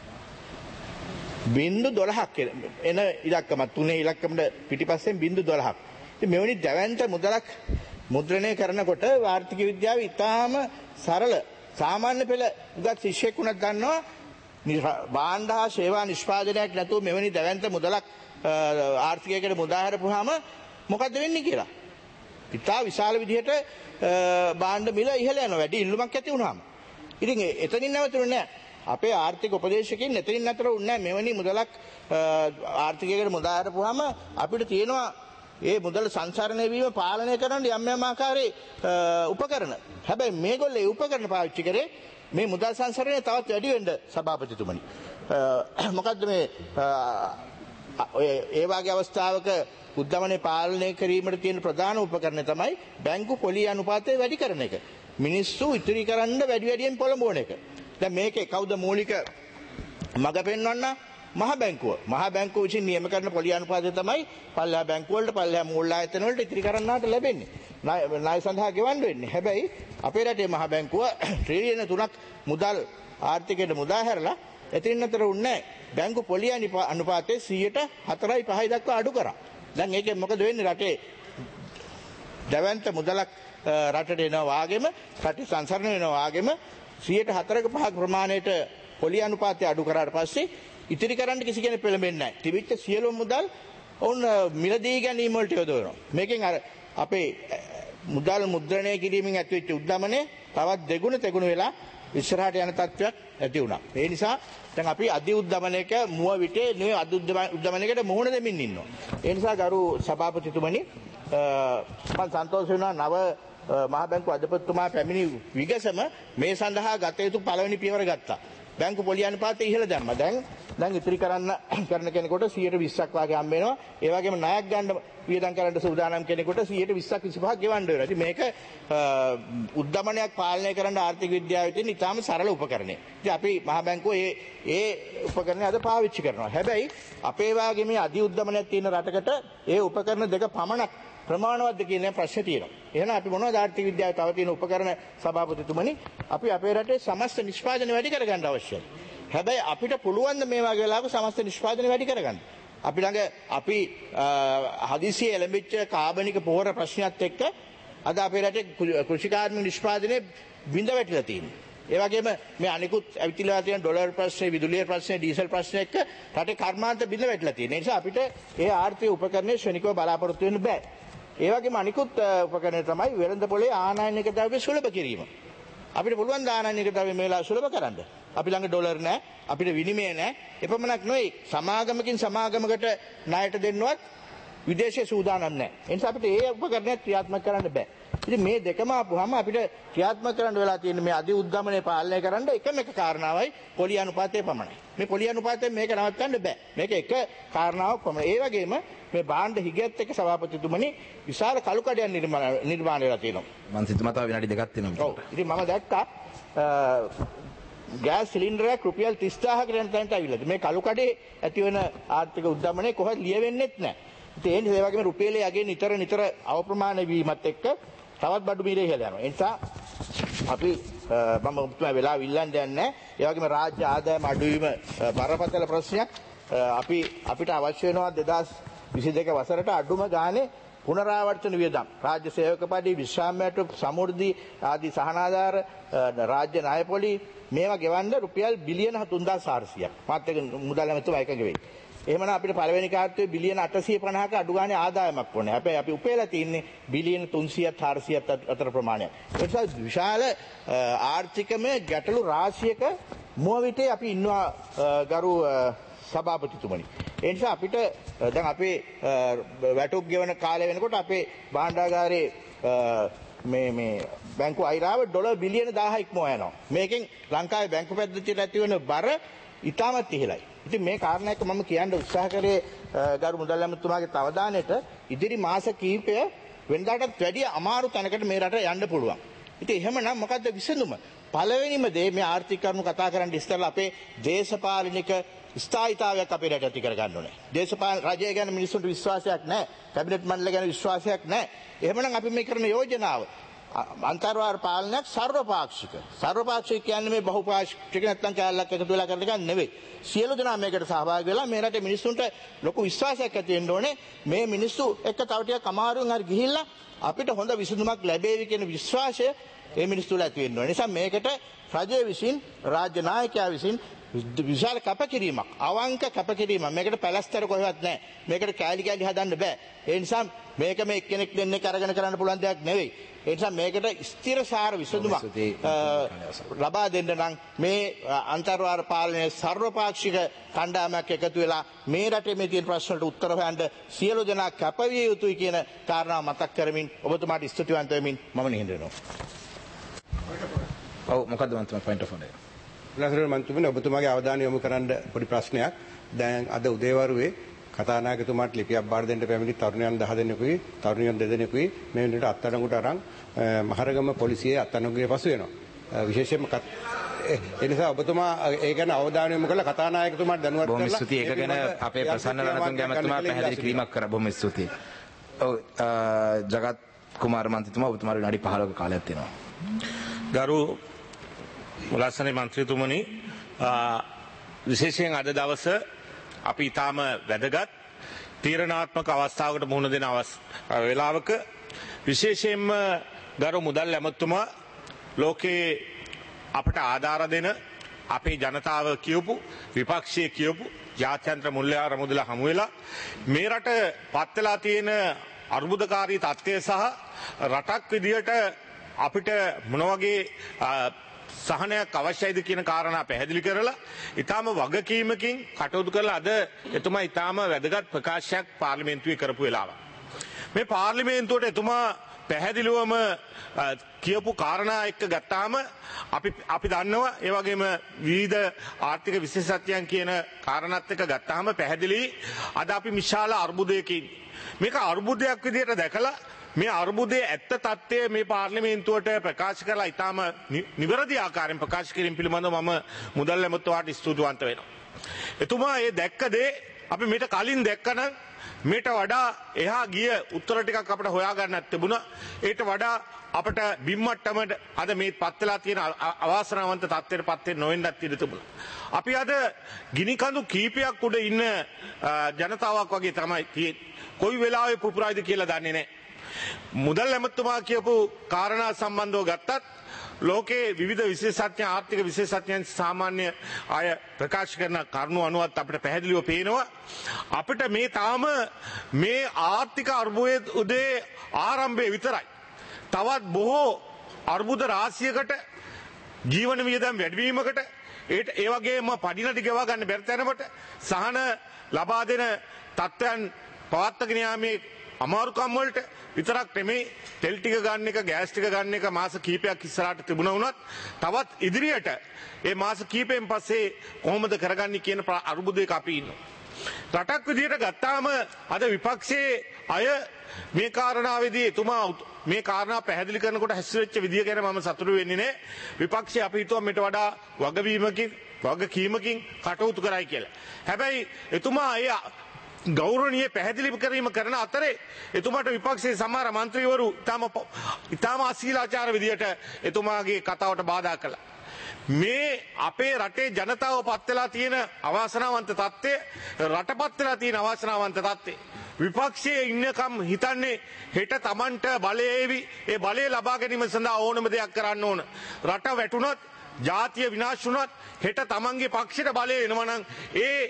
0.12ක් එන ඉලක්කම තුනේ ඉලක්කමට පිටිපස්සෙන් 0.12ක්. ඉතින් මෙවැනි දැවැන්ත මුදලක් මුද්‍රණය කරනකොට ආර්ථික විද්‍යාව ඉතාම සරල සාමාන්‍ය පෙළ උගත් ශිෂ්‍යෙක් වුණත් දන්නවා භාණ්ඩ හා සේවා නිෂ්පාදනයක් නැතුව මෙවැනි දැවැන්ත මුදලක් ආර්ථිකයකට මුදා හැරපුවාම මොකද්ද වෙන්නේ කියලා. ඉතා විශාල විදිහට භාණ්ඩ මිල ඉහළ යනවා වැඩි ඉල්ලුමක් ඇති වුණාම. ඉතින් එතනින් නැවතුනේ නැහැ. අපේ ආර්ථික උපදේශකයන් එතනින් නතර වුණේ නැහැ. මෙවැනි මුදලක් ආර්ථිකයකට මුදා හැරපුවාම අපිට තියෙනවා ඒ මුදල සංසරණය වීම පාලනය කරන්න යම් යම් ආකාරයේ උපකරණ. හැබැයි මේගොල්ලෝ ඒ උපකරණ පාවිච්චි කරේ මේ මුදල් සංසරණය තවත් වැඩි වෙන්න සභාපතිතුමනි. මොකද්ද මේ ඒ වගේ අවස්ථාවක උද්දමනය පාලනය කිරීමට තියෙන ප්‍රධාන උපකරණය තමයි බැංකු පොලි අනුපාතය වැඩි කරන එක. මිනිස්සු ඉතිරි කරන්න වැඩි වැඩියෙන් පොළඹවන එක. දැන් මේකේ කවුද මූලික මඟ පෙන්වන්න? මහ බැංකුව. මහ බැංකුව විසින් නියම කරන පොලි අනුපාතය තමයි පල්ලෙහා බැංකුව වලට පල්ලෙහා මූල්‍ය ආයතන වලට ඉතිරි කරන්නාට ලැබෙන්නේ. ණය සඳහා ගෙවන්න වෙන්නේ. හැබැයි අපේ රටේ මහ බැංකුව ට්‍රිලියන 3ක් මුදල් ආර්ථිකයට මුදා හැරලා එතනින් අතර උන්නේ බැංකු පොලි අනුපාතය 4.5 දක්වා අඩු කරා. දැන් ඒකෙන් මොකද වෙන්නේ? රටේ දැවැන්ත මුදලක් රටට එනවා වාගෙම රටේ සංසරණ වෙනවා වාගෙම 4.5 ප්‍රමාණයට පොලි අනුපාතය අඩු කරාට පස්සේ ඉතිරි කරන්න කිසි කෙනෙක් පෙළඹෙන්නේ නැහැ. තිබිච්ච සියලුම මුදල් ඔවුන් මිලදී ගැනීම වලට යොදවනවා. මේකෙන් අර අපේ මුදල් මුද්‍රණය කිරීමෙන් ඇතිවෙච්ච උද්දමනය තවත් දෙගුණ තෙගුණ වෙලා ඉස්සරහට යන තත්ත්වයක් ඇති වුණා. ඒ නිසා දැන් අපි අධි උද්දමනයක මුව විටේ නෙවෙයි අධි උද්දමනයකට මුහුණ දෙමින් ඉන්නවා. ඒ නිසා ගරු සභාපතිතුමනි මම සන්තෝෂ වෙනවා නව මහ බැංකුව අධිපතිතුමා පැමිණි විගසම මේ සඳහා ගත යුතු පළවෙනි පියවර ගත්තා. බැංකු පොලි අනුපාතය ඉහළ දැම්මා. දැන් ඉතිරි කරන කෙනෙකුට 120ක් වගේ හම්බ වෙනවා. ඒ වගේම ණයක් ගන්න වියදම් කරන්න සූදානම් කෙනෙකුට 120ක් 25ක් ගෙවන්න වෙනවා. ඉතින් මේක උද්දමනයක් පාලනය කරන්න ආර්ථික විද්‍යාවේ තියෙන ඉතාම සරල උපකරණයක්. ඉතින් අපි මහ බැංකුව ඒ උපකරණය අද පාවිච්චි කරනවා. හැබැයි අපේ වාගේ මේ අධි උද්දමනයක් තියෙන රටකට ඒ උපකරණ දෙක පමණක් ප්‍රමාණවත්ද කියන ප්‍රශ්නේ තියෙනවා. එහෙනම් අපි මොනවද ආර්ථික විද්‍යාවේ තව තියෙන උපකරණ සභාපතිතුමනි අපි අපේ රටේ සමස්ත නිෂ්පාදනය වැඩි කරගන්න අවශ්‍යයි. හැබැයි අපිට පුළුවන් මේ වගේ වෙලාවක සමස්ත නිෂ්පාදනය වැඩි කරගන්න. අපි ළඟ අපි හදිසියෙ එළඹිච්ච කාබනික පොහොර ප්‍රශ්නයත් එක්ක අද අපේ රටේ කෘෂිකාර්මික නිෂ්පාදනයේ බිඳ වැටිලා තියෙනවා. ඒ වගේම මේ අනිකුත් ඇවිත්ලා තියෙන ඩොලර් ප්‍රශ්නේ, විදුලිය ප්‍රශ්නේ, ඩීසල් ප්‍රශ්නේ එක්ක රටේ කර්මාන්ත බිඳ වැටිලා තියෙන නිසා අපිට ඒ ආර්ථික උපකරණයේ ශ්‍රේණිකව බලාපොරොත්තු වෙන්න බෑ. ඒ වගේම අනිකුත් උපකරණය තමයි වෙළඳ පොලේ ආනයනික ද්‍රව්‍ය සුලභ කිරීම. අපිට පුළුවන් ආනයනික ද්‍රව්‍ය මේලා සුලභ කරන්න. අපි ළඟ ඩොලර් නැහැ, අපිට විනිමය නැහැ. එපමණක් නෙවෙයි සමාගමකින් සමාගමකට ණයට දෙන්නවත් විදේශයේ සූදානම් නැහැ. ඒ නිසා අපිට ඒ උපකරණයක් ක්‍රියාත්මක කරන්න බෑ. ඉතින් මේ දෙකම ආපුවාම අපිට ක්‍රියාත්මක කරන්න වෙලා තියෙන මේ අධි උද්ගමනය පාලනය කරන්න එකම එක කාරණාවයි පොලි අනුපාතය පමණයි. මේ පොලි අනුපාතයෙන් මේක නවත්තන්න බෑ. මේක එක කාරණාවක් පමණයි. ඒ වගේම මේ භාණ්ඩ හිගයත් එක්ක සභාපතිතුමනි විශාල කළුකඩයක් නිර්මාණය වෙලා තියෙනවා. මන්ත්‍රීතුමා තව විනාඩි දෙකක් තියෙනවා. ඔව්. ඉතින් මම දැක්කා ගෑස් සිලින්ඩරයක් රුපියල් 30000කට යන තැනට අවිල්ලාද. මේ කළුකඩේ ඇති වෙන ආර්ථික උද්දමනය කොහොමද ලියවෙන්නෙත් නැහැ. ඉතින් ඒ වගේම රුපියලේ යගේ නිතර අවප්‍රමාණ වීමත් එක්ක තවත් බඩු මිලේ ඉහළ යනවා. ඒ නිසා අපි මම ඔබතුමා වෙලාව ඉල්ලන්න යන්නේ. ඒ වගේම රාජ්‍ය ආදායම අඩුවීම බරපතල ප්‍රශ්නයක්. අපිට අවශ්‍ය වෙනවා 2022 වසරට අඩුම ගානේ පුනරාවර්තන වියදම් රාජ්‍ය සේවක පඩි විශ්‍රාමයට සමෘද්ධි ආදී සහනාධාර රාජ්‍ය ණය පොලි මේවා ගෙවන්න රුපියල් බිලියන 3400ක් මාත් එක මුදල් ඇමතුමා එකග වෙයි. එහෙමනම් අපිට පළවෙනි කාර්යයේ බිලියන 850ක අඩු ගානේ ආදායමක් ඕනේ. හැබැයි අපි උපයලා තින්නේ බිලියන 300ත් 400ත් අතර ප්‍රමාණයක්. ඒ නිසා විශාල ආර්ථිකමය ගැටලු රාශියක මුවවිතේ අපි ඉන්නවා ගරු සභාපතිතුමනි. ඒ නිසා අපිට දැන් අපේ වැටුප් ගෙවන කාලය වෙනකොට අපේ භාණ්ඩාගාරයේ මේ බැංකු අයිරාව ඩොලර් බිලියන 1000 ඉක්මවා යනවා. මේකෙන් ලංකාවේ බැංකු පද්ධතියට ඇති වෙන බර ඉතාමත් ඉහළයි. ඉතින් මේ කාරණාවක මම කියන්න උත්සාහ කරේ ගරු මුදල් ඇමතුමාගේ අවධානයට ඉදිරි මාස කිහිපය වෙනදාටත් වැඩිය අමාරු තැනකට මේ රට යන්න පුළුවන්. ඉතින් එහෙමනම් මොකද්ද විසඳුම? පළවෙනිම දේ මේ ආර්ථික කරුණු කතා කරන්න ඉස්සෙල්ලා අපේ දේශපාලනික ස්ථායීතාවයක් අපේ රට ඇති කරගන්න ඕනේ. දේශපාලන රජය ගැන මිනිස්සුන්ට විශ්වාසයක් නැහැ. කැබිනට් මණ්ඩලය ගැන විශ්වාසයක් නැහැ. එහෙමනම් අපි මේ කරන යෝජනාව අන්තර්වාර පාලනයක් සර්වපාක්ෂික. සර්වපාක්ෂික කියන්නේ මේ බහුපාක්ෂික නැත්නම් කැලලක් එකතු වෙලා කරන එකක් නෙවෙයි. සියලු දෙනා මේකට සහභාගී වෙලා මේ රටේ මිනිස්සුන්ට ලොකු විශ්වාසයක් ඇති වෙන්න ඕනේ. මේ මිනිස්සු එක්ක තව ටිකක් අමාරුවෙන් හරි ගිහිල්ලා අපිට හොඳ විසඳුමක් ලැබෙවි කියන විශ්වාසය මේ මිනිස්සු තුළ ඇති වෙන්න ඕනේ. නිසා මේකට රජය විසින් රාජ්‍ය නායකයා විසින් විශාල කැපකිරීමක් අවංක කැපකිරීමක් මේකට පැලස්තර කොහෙවත් නැහැ. මේකට කෑලි කෑලි හදන්න බෑ. ඒ නිසා මේක මේ එක්කෙනෙක් දෙන්නෙක් අරගෙන කරන්න පුළුවන් දෙයක් නෙවෙයි. ඒ නිසා මේකට ස්ථිරසාර විසඳුමක් ලබා දෙන්න නම් මේ අන්තර්වාර පාලනයේ සර්වපාක්ෂික කණ්ඩායමක් එකතු වෙලා මේ රටේ මේ තියෙන ප්‍රශ්න වලට උත්තර හොයන්න සියලු දෙනා කැපවිය යුතුයි කියන කාරණාව මතක් කරමින් ඔබතුමාට ස්තුතිවන්ත වෙමින් මම නිහඬ ඔව් මොකද්ද මන්ත්‍රී පොයින්ට් ඔෆ් ඔනර් මන්ත්‍රීතුමනි ඔබතුමාගේ අවධානය යොමු කරන්න පොඩි ප්‍රශ්නයක්. දැන් අද උදේවරුේ කතානායකතුමාට ලිපියක් බාර දෙන්න පැමිණි තරුණයන් 10 දෙනෙකුයි තරුණියන් 2 දෙනෙකුයි මේ වෙනකොට අත්අඩංගුවට අරන් මහරගම පොලිසියේ අත්අඩංගුවේ පසු වෙනවා. විශේෂයෙන්ම ඒ නිසා ඔබතුමා ඒ ගැන අවධානය යොමු කරලා කතානායකතුමාට දැනුවත් කරලා බොහොම ස්තුතියි. ඒක ගැන අපේ ප්‍රසන්න රණතුංග ඇමතුමා පැහැදිලි කිරීමක් කරා. බොහොම ස්තුතියි. ඔව් ජගත් කුමාර මන්ත්‍රීතුමා ඔබතුමාට විනාඩි 15ක කාලයක් තියෙනවා. ගරු මුලස්සනේ මන්ත්‍රීතුමනි විශේෂයෙන් අද දවස අපි ඊටාම වැදගත් තීරණාත්මක අවස්ථාවකට මුහුණ දෙන වෙලාවක විශේෂයෙන්ම ගරු මුදල් ඇමතුමා ලෝකේ අපට ආධාර දෙන අපේ ජනතාව කියපු විපක්ෂයේ කියපු ජාත්‍යන්තර මුල්‍ය අරමුදල හමු වෙලා මේ රට පත් වෙලා තියෙන අර්බුදකාරී තත්ත්වය සහ රටක් විදියට අපිට මොන වගේ සහනයක් අවශ්‍යයිද කියන කාරණා පැහැදිලි කරලා ඊටාම වගකීමකින් කටයුතු කරලා අද එතුමා ඊටාම වැදගත් ප්‍රකාශයක් පාර්ලිමේන්තුවේ කරපු වෙලාව. මේ පාර්ලිමේන්තුවට එතුමා පැහැදිලිවම කියපු කාරණා එක්ක ගත්තාම අපි දන්නවා ඒ වගේම විවිධ ආර්ථික විශේෂඥයන් කියන කාරණාත් එක්ක ගත්තාම පැහැදිලි අද අපි විශාල අර්බුදයකින් මේක අර්බුදයක් විදිහට දැකලා මේ අර්බුදයේ ඇත්ත තත්ත්වය මේ පාර්ලිමේන්තුවට ප්‍රකාශ කරලා ඉතාම නිවැරදි ආකාරයෙන් ප්‍රකාශ කිරීම පිළිබඳව මම මුදල් ඇමතුමාට ස්තුතිවන්ත වෙනවා. එතුමා ඒ දැක්ක දේ අපි මීට කලින් දැක්කනම් මීට වඩා එහා ගිය උත්තර ටිකක් අපිට හොයාගන්නත් තිබුණා. ඊට වඩා අපිට බිම්මට්ටමට අද මේ පත් වෙලා තියෙන අවාසනාවන්ත තත්ත්වයට පත් වෙන්න නොවෙන්නත් ඉඩ තිබුණා. අපි අද ගිනි කඳු කීපයක් උඩ ඉන්න ජනතාවක් වගේ තමයි තියෙන්නේ. කොයි වෙලාවෙ පුපුරයිද කියලා දන්නේ නැහැ. මුදල් ඇමතුමා කියපු කාරණා සම්බන්ධව ගත්තත් ලෝකයේ විවිධ විශේෂඥ ආර්ථික විශේෂඥයන් සාමාන්‍ය අය ප්‍රකාශ කරන කරුණු අනුවත් අපිට පැහැදිලිව පේනවා අපිට මේ තාම මේ ආර්ථික අර්බුදයේ ආරම්භය විතරයි. තවත් බොහෝ අර්බුද රාශියකට ජීවන වියදම් වැඩිවීමකට ඒ වගේම පඩිනටි ගෙවා ගන්න බැරි තැනකට සහන ලබා දෙන තත්ත්වයන් පවත්වාගෙන යාමේ අමාරුකම් වලට විතරක් නෙමෙයි තෙල් ටික ගන්න එක ගෑස් ටික ගන්න එක මාස කීපයක් ඉස්සරහට තිබුණා වුණත් තවත් ඉදිරියට මේ මාස කීපෙන් පස්සේ කොහොමද කරගන්නේ කියන අරුබුදයක අපි ඉන්නවා. රටක් විදියට ගත්තාම අද විපක්ෂයේ අය මේ කාරණාවේදී එතුමා මේ කාරණා පැහැදිලි කරනකොට හැසිරෙච්ච විදිය ගැන මම සතුටු වෙන්නේ නැහැ. විපක්ෂය අපි හිතුවා මේට වඩා වගකීමකින් කටයුතු කරයි කියලා. හැබැයි එතුමා ඒ ගෞරවනීය පැහැදිලි කිරීම කරන අතරේ එතුමාට විපක්ෂයේ සමහර മന്ത്രിවරු ඊටම අශීලාචාර විදියට එතුමාගේ කතාවට බාධා කළා. මේ අපේ රටේ ජනතාව පත් වෙලා තියෙන අවාසනාවන්ත තත්ත්වය රටපත් වෙලා තියෙන අවාසනාවන්ත තත්ත්වය විපක්ෂයේ ඉන්නකම් හිතන්නේ හෙට Tamanට බලය ඒවි ඒ බලය ලබා ගැනීම සඳහා ඕනම දෙයක් කරන්න ඕන රට වැටුණොත් ජාතිය විනාශ වුණොත් හෙට Tamanගේ පක්ෂයට බලය එනවා නම් ඒ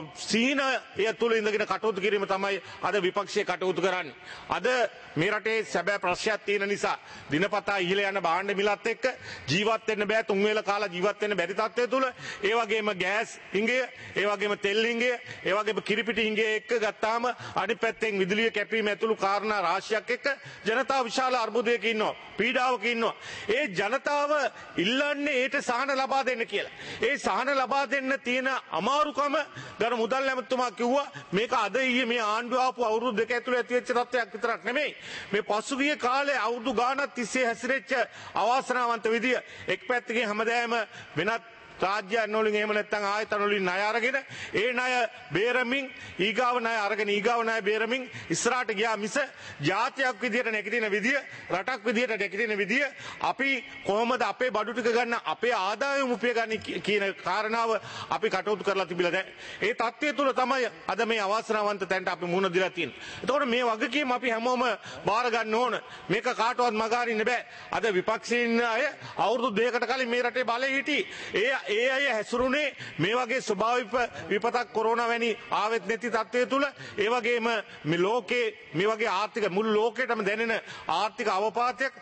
සීන එය තුල ඉඳගෙන කටයුතු කිරීම තමයි අද විපක්ෂයේ කටයුතු කරන්නේ. අද මේ රටේ සැබෑ ප්‍රශ්නයක් තියෙන නිසා දිනපතා ඉහළ යන භාණ්ඩ මිලත් එක්ක ජීවත් වෙන්න බෑ තුන් වේල කාලා ජීවත් වෙන්න බැරි තත්ත්වය තුල ඒ වගේම ගෑස් හිඟය ඒ වගේම තෙල් හිඟය ඒ වගේම කිරිපිටි හිඟය එක්ක ගත්තාම අනිත් පැත්තෙන් විදුලිය කැපීම ඇතුළු කාරණා රාශියක් එක්ක ජනතාව විශාල අර්බුදයක ඉන්නවා පීඩාවක ඉන්නවා. ඒ ජනතාව ඉල්ලන්නේ ඒට සහන ලබා දෙන්න කියලා. ඒ සහන ලබා දෙන්න තියෙන අමාරුකම ගරු මුදල් ඇමතුමා කිව්වා මේක අද ඊයේ මේ ආණ්ඩුව ආපු අවුරුදු දෙක ඇතුළේ ඇති වෙච්ච තත්ත්වයක් විතරක් නෙමෙයි. මේ පසුගිය කාලේ අවුරුදු ගාණක් තිස්සේ හැසිරෙච්ච අවාසනාවන්ත විදිය එක් පැත්තකින් හැමදාම වෙනත් රාජ්‍යයන් වලින් එහෙම නැත්නම් ආයතන වලින් ණය අරගෙන ඒ ණය බේරමින් ඊගාව ණය අරගෙන ඊගාව ණය බේරමින් ඉස්සරහට ගියා මිස ජාතියක් විදියට නැගිටින විදිය රටක් විදියට නැගිටින විදිය අපි කොහොමද අපේ බඩු ටික ගන්න අපේ ආදායම උපය ගන්න කියන කාරණාව අපි කටයුතු කරලා තිබිලා දැන් ඒ தත්ත්වය තුල තමයි අද මේ අවාසනාවන්ත තැනට අපි මුහුණ දීලා තියෙන්නේ. එතකොට මේ වගකීම අපි හැමෝම බාර ගන්න ඕන. මේක කාටවත් මග අරින්න බෑ. අද විපක්ෂීන් අය අවුරුදු දෙකකට කලින් මේ රටේ බලේ හිටියේ. ඒ අය හැසුරුනේ මේ වගේ ස්වභාවික විපතක් කොරෝනා වැනි ආවෙත් නැති තත්ත්වය තුල ඒ වගේම මේ ලෝකේ මේ වගේ ආර්ථික මුළු ලෝකෙටම දැනෙන ආර්ථික අවපාතයක්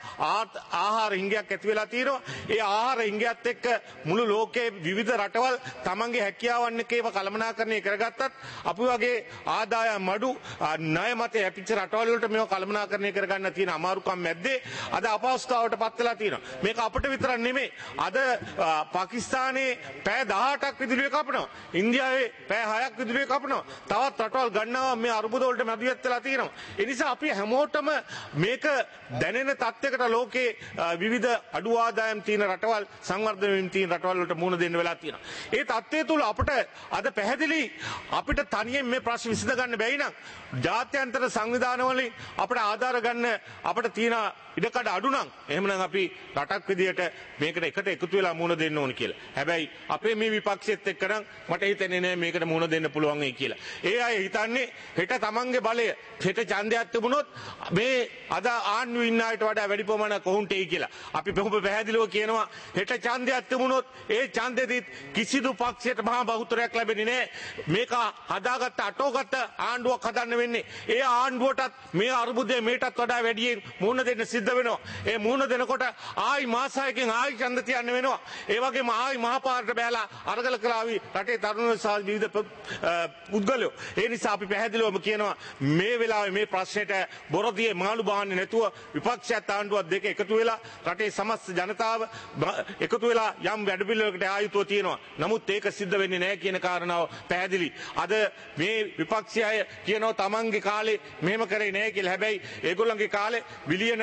ආහාර හිඟයක් ඇති වෙලා තියෙනවා. ඒ ආහාර හිඟයත් එක්ක මුළු ලෝකයේ විවිධ රටවල් තමන්ගේ හැකියාවන් එක්ක ඒව කළමනාකරණය කරගත්තත් අපි වගේ ආදායම් මඩු ණය මත යැපිච්ච රටවල් වලට මේව කළමනාකරණය කරගන්න තියෙන අමාරුකම් මැද්දේ අද අපහසුතාවට පත් වෙලා තියෙනවා. මේක අපිට විතරක් නෙමෙයි. අද පාකිස්තානයේ පැය 18ක් විදුලිය කපනවා. ඉන්දියාවේ පැය 6ක් විදුලිය කපනවා. තවත් රටවල් ගන්නවා මේ අරුබුද වලට මැදිහත් වෙලා තියෙනවා. ඒ නිසා අපි හැමෝටම මේක දැනෙන තත්යකට ලෝකේ විවිධ අඩු ආදායම් තියෙන රටවල් සංවර්ධනය වෙමින් තියෙන රටවල් වලට මුහුණ දෙන්න වෙලා තියෙනවා. ඒ තත්ත්වය තුල අපිට අද පැහැදිලි අපිට තනියෙන් මේ ප්‍රශ්න විසඳ ගන්න බැයි නම් ජාත්‍යන්තර සංවිධාන වලින් අපිට ආධාර ගන්න අපිට තියෙන ඉඩකඩ අඩු නම් එහෙමනම් අපි රටක් විදියට මේකට එකට එකතු වෙලා මුහුණ දෙන්න ඕන කියලා. හැබැයි අපේ මේ විපක්ෂෙත් එක්ක නම් මට හිතෙන්නේ නෑ මේකට මුහුණ දෙන්න පුළුවන් වෙයි කියලා. ඒ අය හිතන්නේ හෙට තමන්ගේ බලය හෙට ඡන්දයක් තිබුණොත් මේ අද ආණ්ඩුවේ ඉන්න අයට වඩා වැඩි ප්‍රමාණයක් ඔවුන්ට එයි කියලා. අපි බොහොම පැහැදිලිව කියනවා හෙට ඡන්දයක් තිබුණොත් ඒ ඡන්දෙදිත් කිසිදු පක්ෂයකට මහා බහුතරයක් ලැබෙන්නේ නෑ. මේක හදාගත්ත අටෝගත්ත ආණ්ඩුවක් හදන්න වෙන්නේ. ඒ ආණ්ඩුවටත් මේ අරුබුදේ මේටත් වඩා වැඩියෙන් මුහුණ දෙන්න සිද්ධ වෙනවා. ඒ මුහුණ දෙනකොට ආයි මාස 6කින් ආයි ඡන්ද තියන්න වෙනවා. ඒ වගේම ආයි මහපාරට බැලලා අරගල කලාවි රටේ තරුණ සහ විවිධ පුද්ගලයෝ. ඒ නිසා අපි පැහැදිලිවම කියනවා මේ වෙලාවේ මේ ප්‍රශ්නෙට බොරදියේ මාළු බාන්නේ නැතුව විපක්ෂයත් ආණ්ඩුවත් දෙක එකතු වෙලා රටේ සමස්ත ජනතාව එකතු වෙලා යම් වැඩපිළිවෙලකට ආයුතුව තියෙනවා. නමුත් ඒක සිද්ධ වෙන්නේ නැහැ කියන කාරණාව පැහැදිලි. අද මේ විපක්ෂය කියනවා තමන්ගේ කාලේ මෙහෙම කරේ නැහැ කියලා. හැබැයි ඒගොල්ලන්ගේ කාලේ බිලියන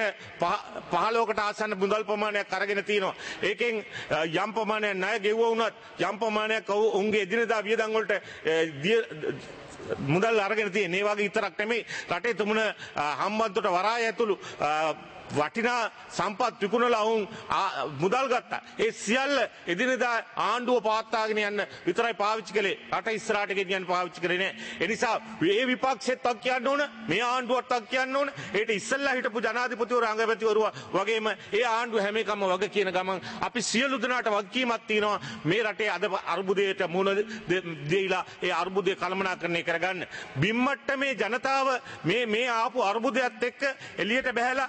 15කට ආසන්න මුදල් ප්‍රමාණයක් අරගෙන තිනවා. ඒකෙන් යම් ප්‍රමාණයක් ණය ගෙවුවා වුණත් යම් ප්‍රමාණයක් උන්ගේ එදිනදා වියදම් වලට මුදල් අරගෙන තියෙන. ඒ වගේ විතරක් නෙමෙයි රටේ තුමුණ හම්බන්තොට වරාය ඇතුළු වටිනා සම්පත් විකුණලා වුන් මුදල් ගත්තා. ඒ සියල්ල එදිනෙදා ආණ්ඩුව පවත්වාගෙන යන්න විතරයි පාවිච්චි කළේ. රට ඉස්සරහට ගෙනියන්න පාවිච්චි කරේ නෑ. ඒ නිසා මේ විපක්ෂෙත් වක් කියන්න ඕන, මේ ආණ්ඩුවත් වක් කියන්න ඕන. ඒට ඉස්සෙල්ලා හිටපු ජනාධිපතිවරු අංගපතිවරු වගේම ඒ ආණ්ඩුව හැම එකම වග කියන ගමන් අපි සියලු දෙනාට වගකීමක් තියෙනවා මේ රටේ අද අර්බුදයට මුහුණ දෙයිලා ඒ අර්බුදය කළමනාකරණය කරගන්න. බිම්මට්ටමේ ජනතාව මේ ආපු අර්බුදයත් එක්ක එළියට බහැලා යම්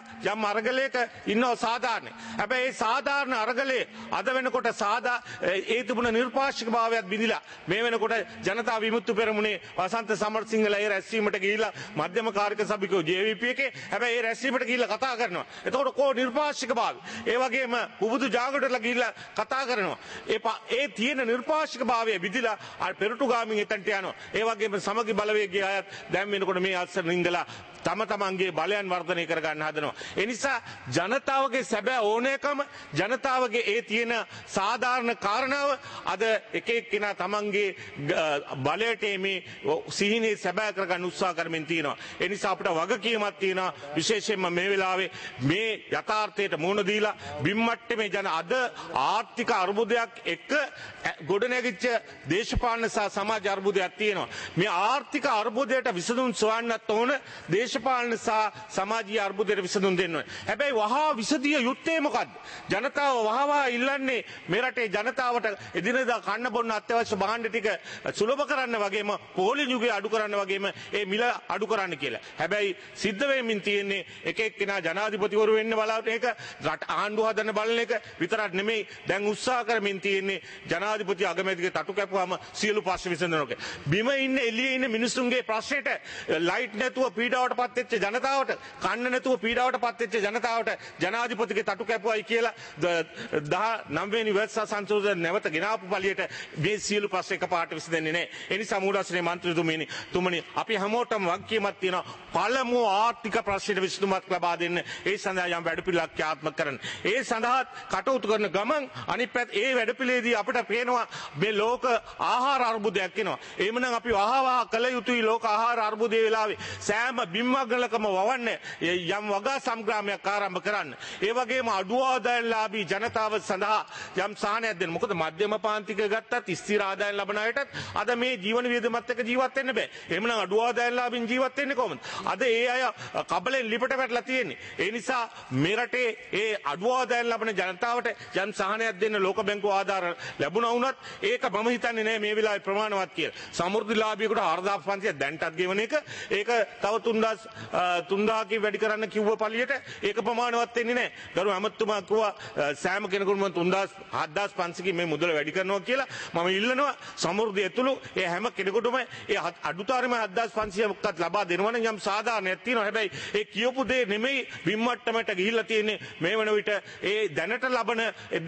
අරගලයක ඉන්නවා සාධාරණ. හැබැයි ඒ සාධාරණ අරගලේ අද වෙනකොට ඒ තිබුණ නිර්පාක්ෂික භාවයත් බිඳිලා මේ වෙනකොට ජනතා විමුක්ති පෙරමුණේ වසන්ත සමරසිංහල ඒ රැස්වීමට ගිහිල්ලා මධ්‍යම කාර්යක සභිකෝ JVP එකේ හැබැයි ඒ රැස්වීමට ගිහිල්ලා කතා කරනවා. එතකොට කෝ නිර්පාක්ෂික භාවය. ඒ වගේම පුබුදු ජාගටලා ගිහිල්ලා කතා කරනවා. ඒ තියෙන නිර්පාක්ෂික භාවය විදිලා පෙරටුගාමින් එතනට යනවා. ඒ වගේම සමගි බලවේගයේ අයත් දැන් වෙනකොට මේ අස්සර ඉඳලා තම තමන්ගේ බලයන් වර්ධනය කර ගන්න හදනවා. ඒ නිසා ජනතාවගේ සැබෑ ඕනෑකම ජනතාවගේ ඒ තියෙන සාධාරණ කාරණාව අද එක එක්කෙනා තමන්ගේ බලයට මේ සිහිනේ සැබෑ කරගන්න උත්සාහ කරමින් තියෙනවා. ඒ නිසා අපිට වගකීමක් තියෙනවා විශේෂයෙන්ම මේ වෙලාවේ මේ යථාර්ථයට මුහුණ දීලා බිම්මට්ටමේ ජන අද ආර්ථික අර්බුදයක් එක්ක ගොඩනැගිච්ච දේශපාලන සහ සමාජ අර්බුදයක් තියෙනවා. මේ ආර්ථික අර්බුදයට විසඳුම් සොයන්නත් ඕන දේශපාලන සහ සමාජීය අර්බුදයට විසඳුම් දෙන්න ඕනේ. හැබැයි වහා විසදිය යුත්තේ මොකද්ද? ජනතාව වහවා ඉල්ලන්නේ මේ රටේ ජනතාවට එදිනෙදා කන්න බොන්න අත්‍යවශ්‍ය භාණ්ඩ ටික සුලභ කරන්න වගේම පොලිස් යුගය අඩු කරන්න වගේම ඒ මිල අඩු කරන්න කියලා. හැබැයි සිද්ධ වෙමින් තියෙන්නේ එක එක්කෙනා ජනාධිපතිවරු වෙන්න බලාගෙන ඒක රට ආණ්ඩුව හදන්න බලන එක විතරක් නෙමෙයි දැන් උත්සාහ කරමින් තියෙන්නේ ජනාධිපති අගමැතිගේ තටු කැපුවාම සියලු ප්‍රශ්න විසඳනක. බිම ඉන්න එළියේ ඉන්න මිනිස්සුන්ගේ ප්‍රශ්නෙට ලයිට් නැතුව පීඩාවට පත් වෙච්ච ජනතාවට කන්න නැතුව පීඩාවට පත් වෙච්ච ජනතාවට ජනාධිපතිගේ තටු කැපුවයි කියලා 19 වෙනි වර්ෂ සංශෝධන නැවත ගෙනාපු පළියට මේ සියලු ප්‍රශ්න එකපාරට විසඳෙන්නේ නැහැ. ඒ නිසා මූලාශ්‍රයේ මන්ත්‍රීතුමනි අපි හැමෝටම වගකීමක් තියෙනවා පළමු ආර්ථික ප්‍රශ්නෙට විසඳුමක් ලබා දෙන්න. ඒ සඳහා යම් වැඩපිළිවෙලක් ක්‍රියාත්මක කරන්න. ඒ සඳහා කටයුතු කරන ගමන් අනිත් පැත්ත ඒ වැඩපිළිවෙලේදී අපිට පේනවා මේ ලෝක ආහාර අර්බුදයක් එනවා. එහෙමනම් අපි වහවහ කළ යුතුයි ලෝක ආහාර අර්බුදයේ වෙලාවේ සෑම බිම්මගලකම වවන්න යම් වගා සංග්‍රාමයක් ආරම්භ කරන්න. ඒ වගේම අඩු ආදායම්ලාභී ජනතාව සඳහා යම් සහනයක් දෙන්න. මොකද මධ්‍යම පාන්තික ගත්තත් ස්ථිර ආදායම් ලබන අයටත් අද මේ ජීවන වියදමත් එක්ක ජීවත් වෙන්න බෑ. එහෙමනම් අඩු ආදායම්ලාභීන් ජීවත් වෙන්නේ කොහොමද? අද ඒ අය කබලෙන් ලිපට වැටලා තියෙන්නේ. ඒ නිසා මේ රටේ ඒ අඩු ආදායම් ලබන ජනතාවට යම් සහනයක් දෙන්න ලෝක බැංකුව ආධාර ලැබුණා වුණත් ඒක මම හිතන්නේ නෑ මේ වෙලාවේ ප්‍රමාණවත් කියලා. සමෘද්ධිලාභියෙකුට 4500 දැන්ටත් ගෙවන එක ඒක තව 3000කින් වැඩි කරන්න කිව්ව පළියට ඒක ප්‍රමාණවත් වෙන්නේ නෑ. ගරු අමතුමා කිව්වා සෑම කෙනෙකුටම 7500කින් මේ මුදල වැඩි කරනවා කියලා. මම ඉල්ලනවා සමෘද්ධිය ඇතුළු ඒ හැම කෙනෙකුටම ඒ අඩුතරම 7500ක්වත් ලබා දෙනවනම් යම් සාධාරණයක් තියෙනවා. හැබැයි ඒ කියපු දේ නෙමෙයි බිම්මට්ටමට ගිහිල්ලා තියෙන්නේ. මේ වන විට ඒ දැනට ලබන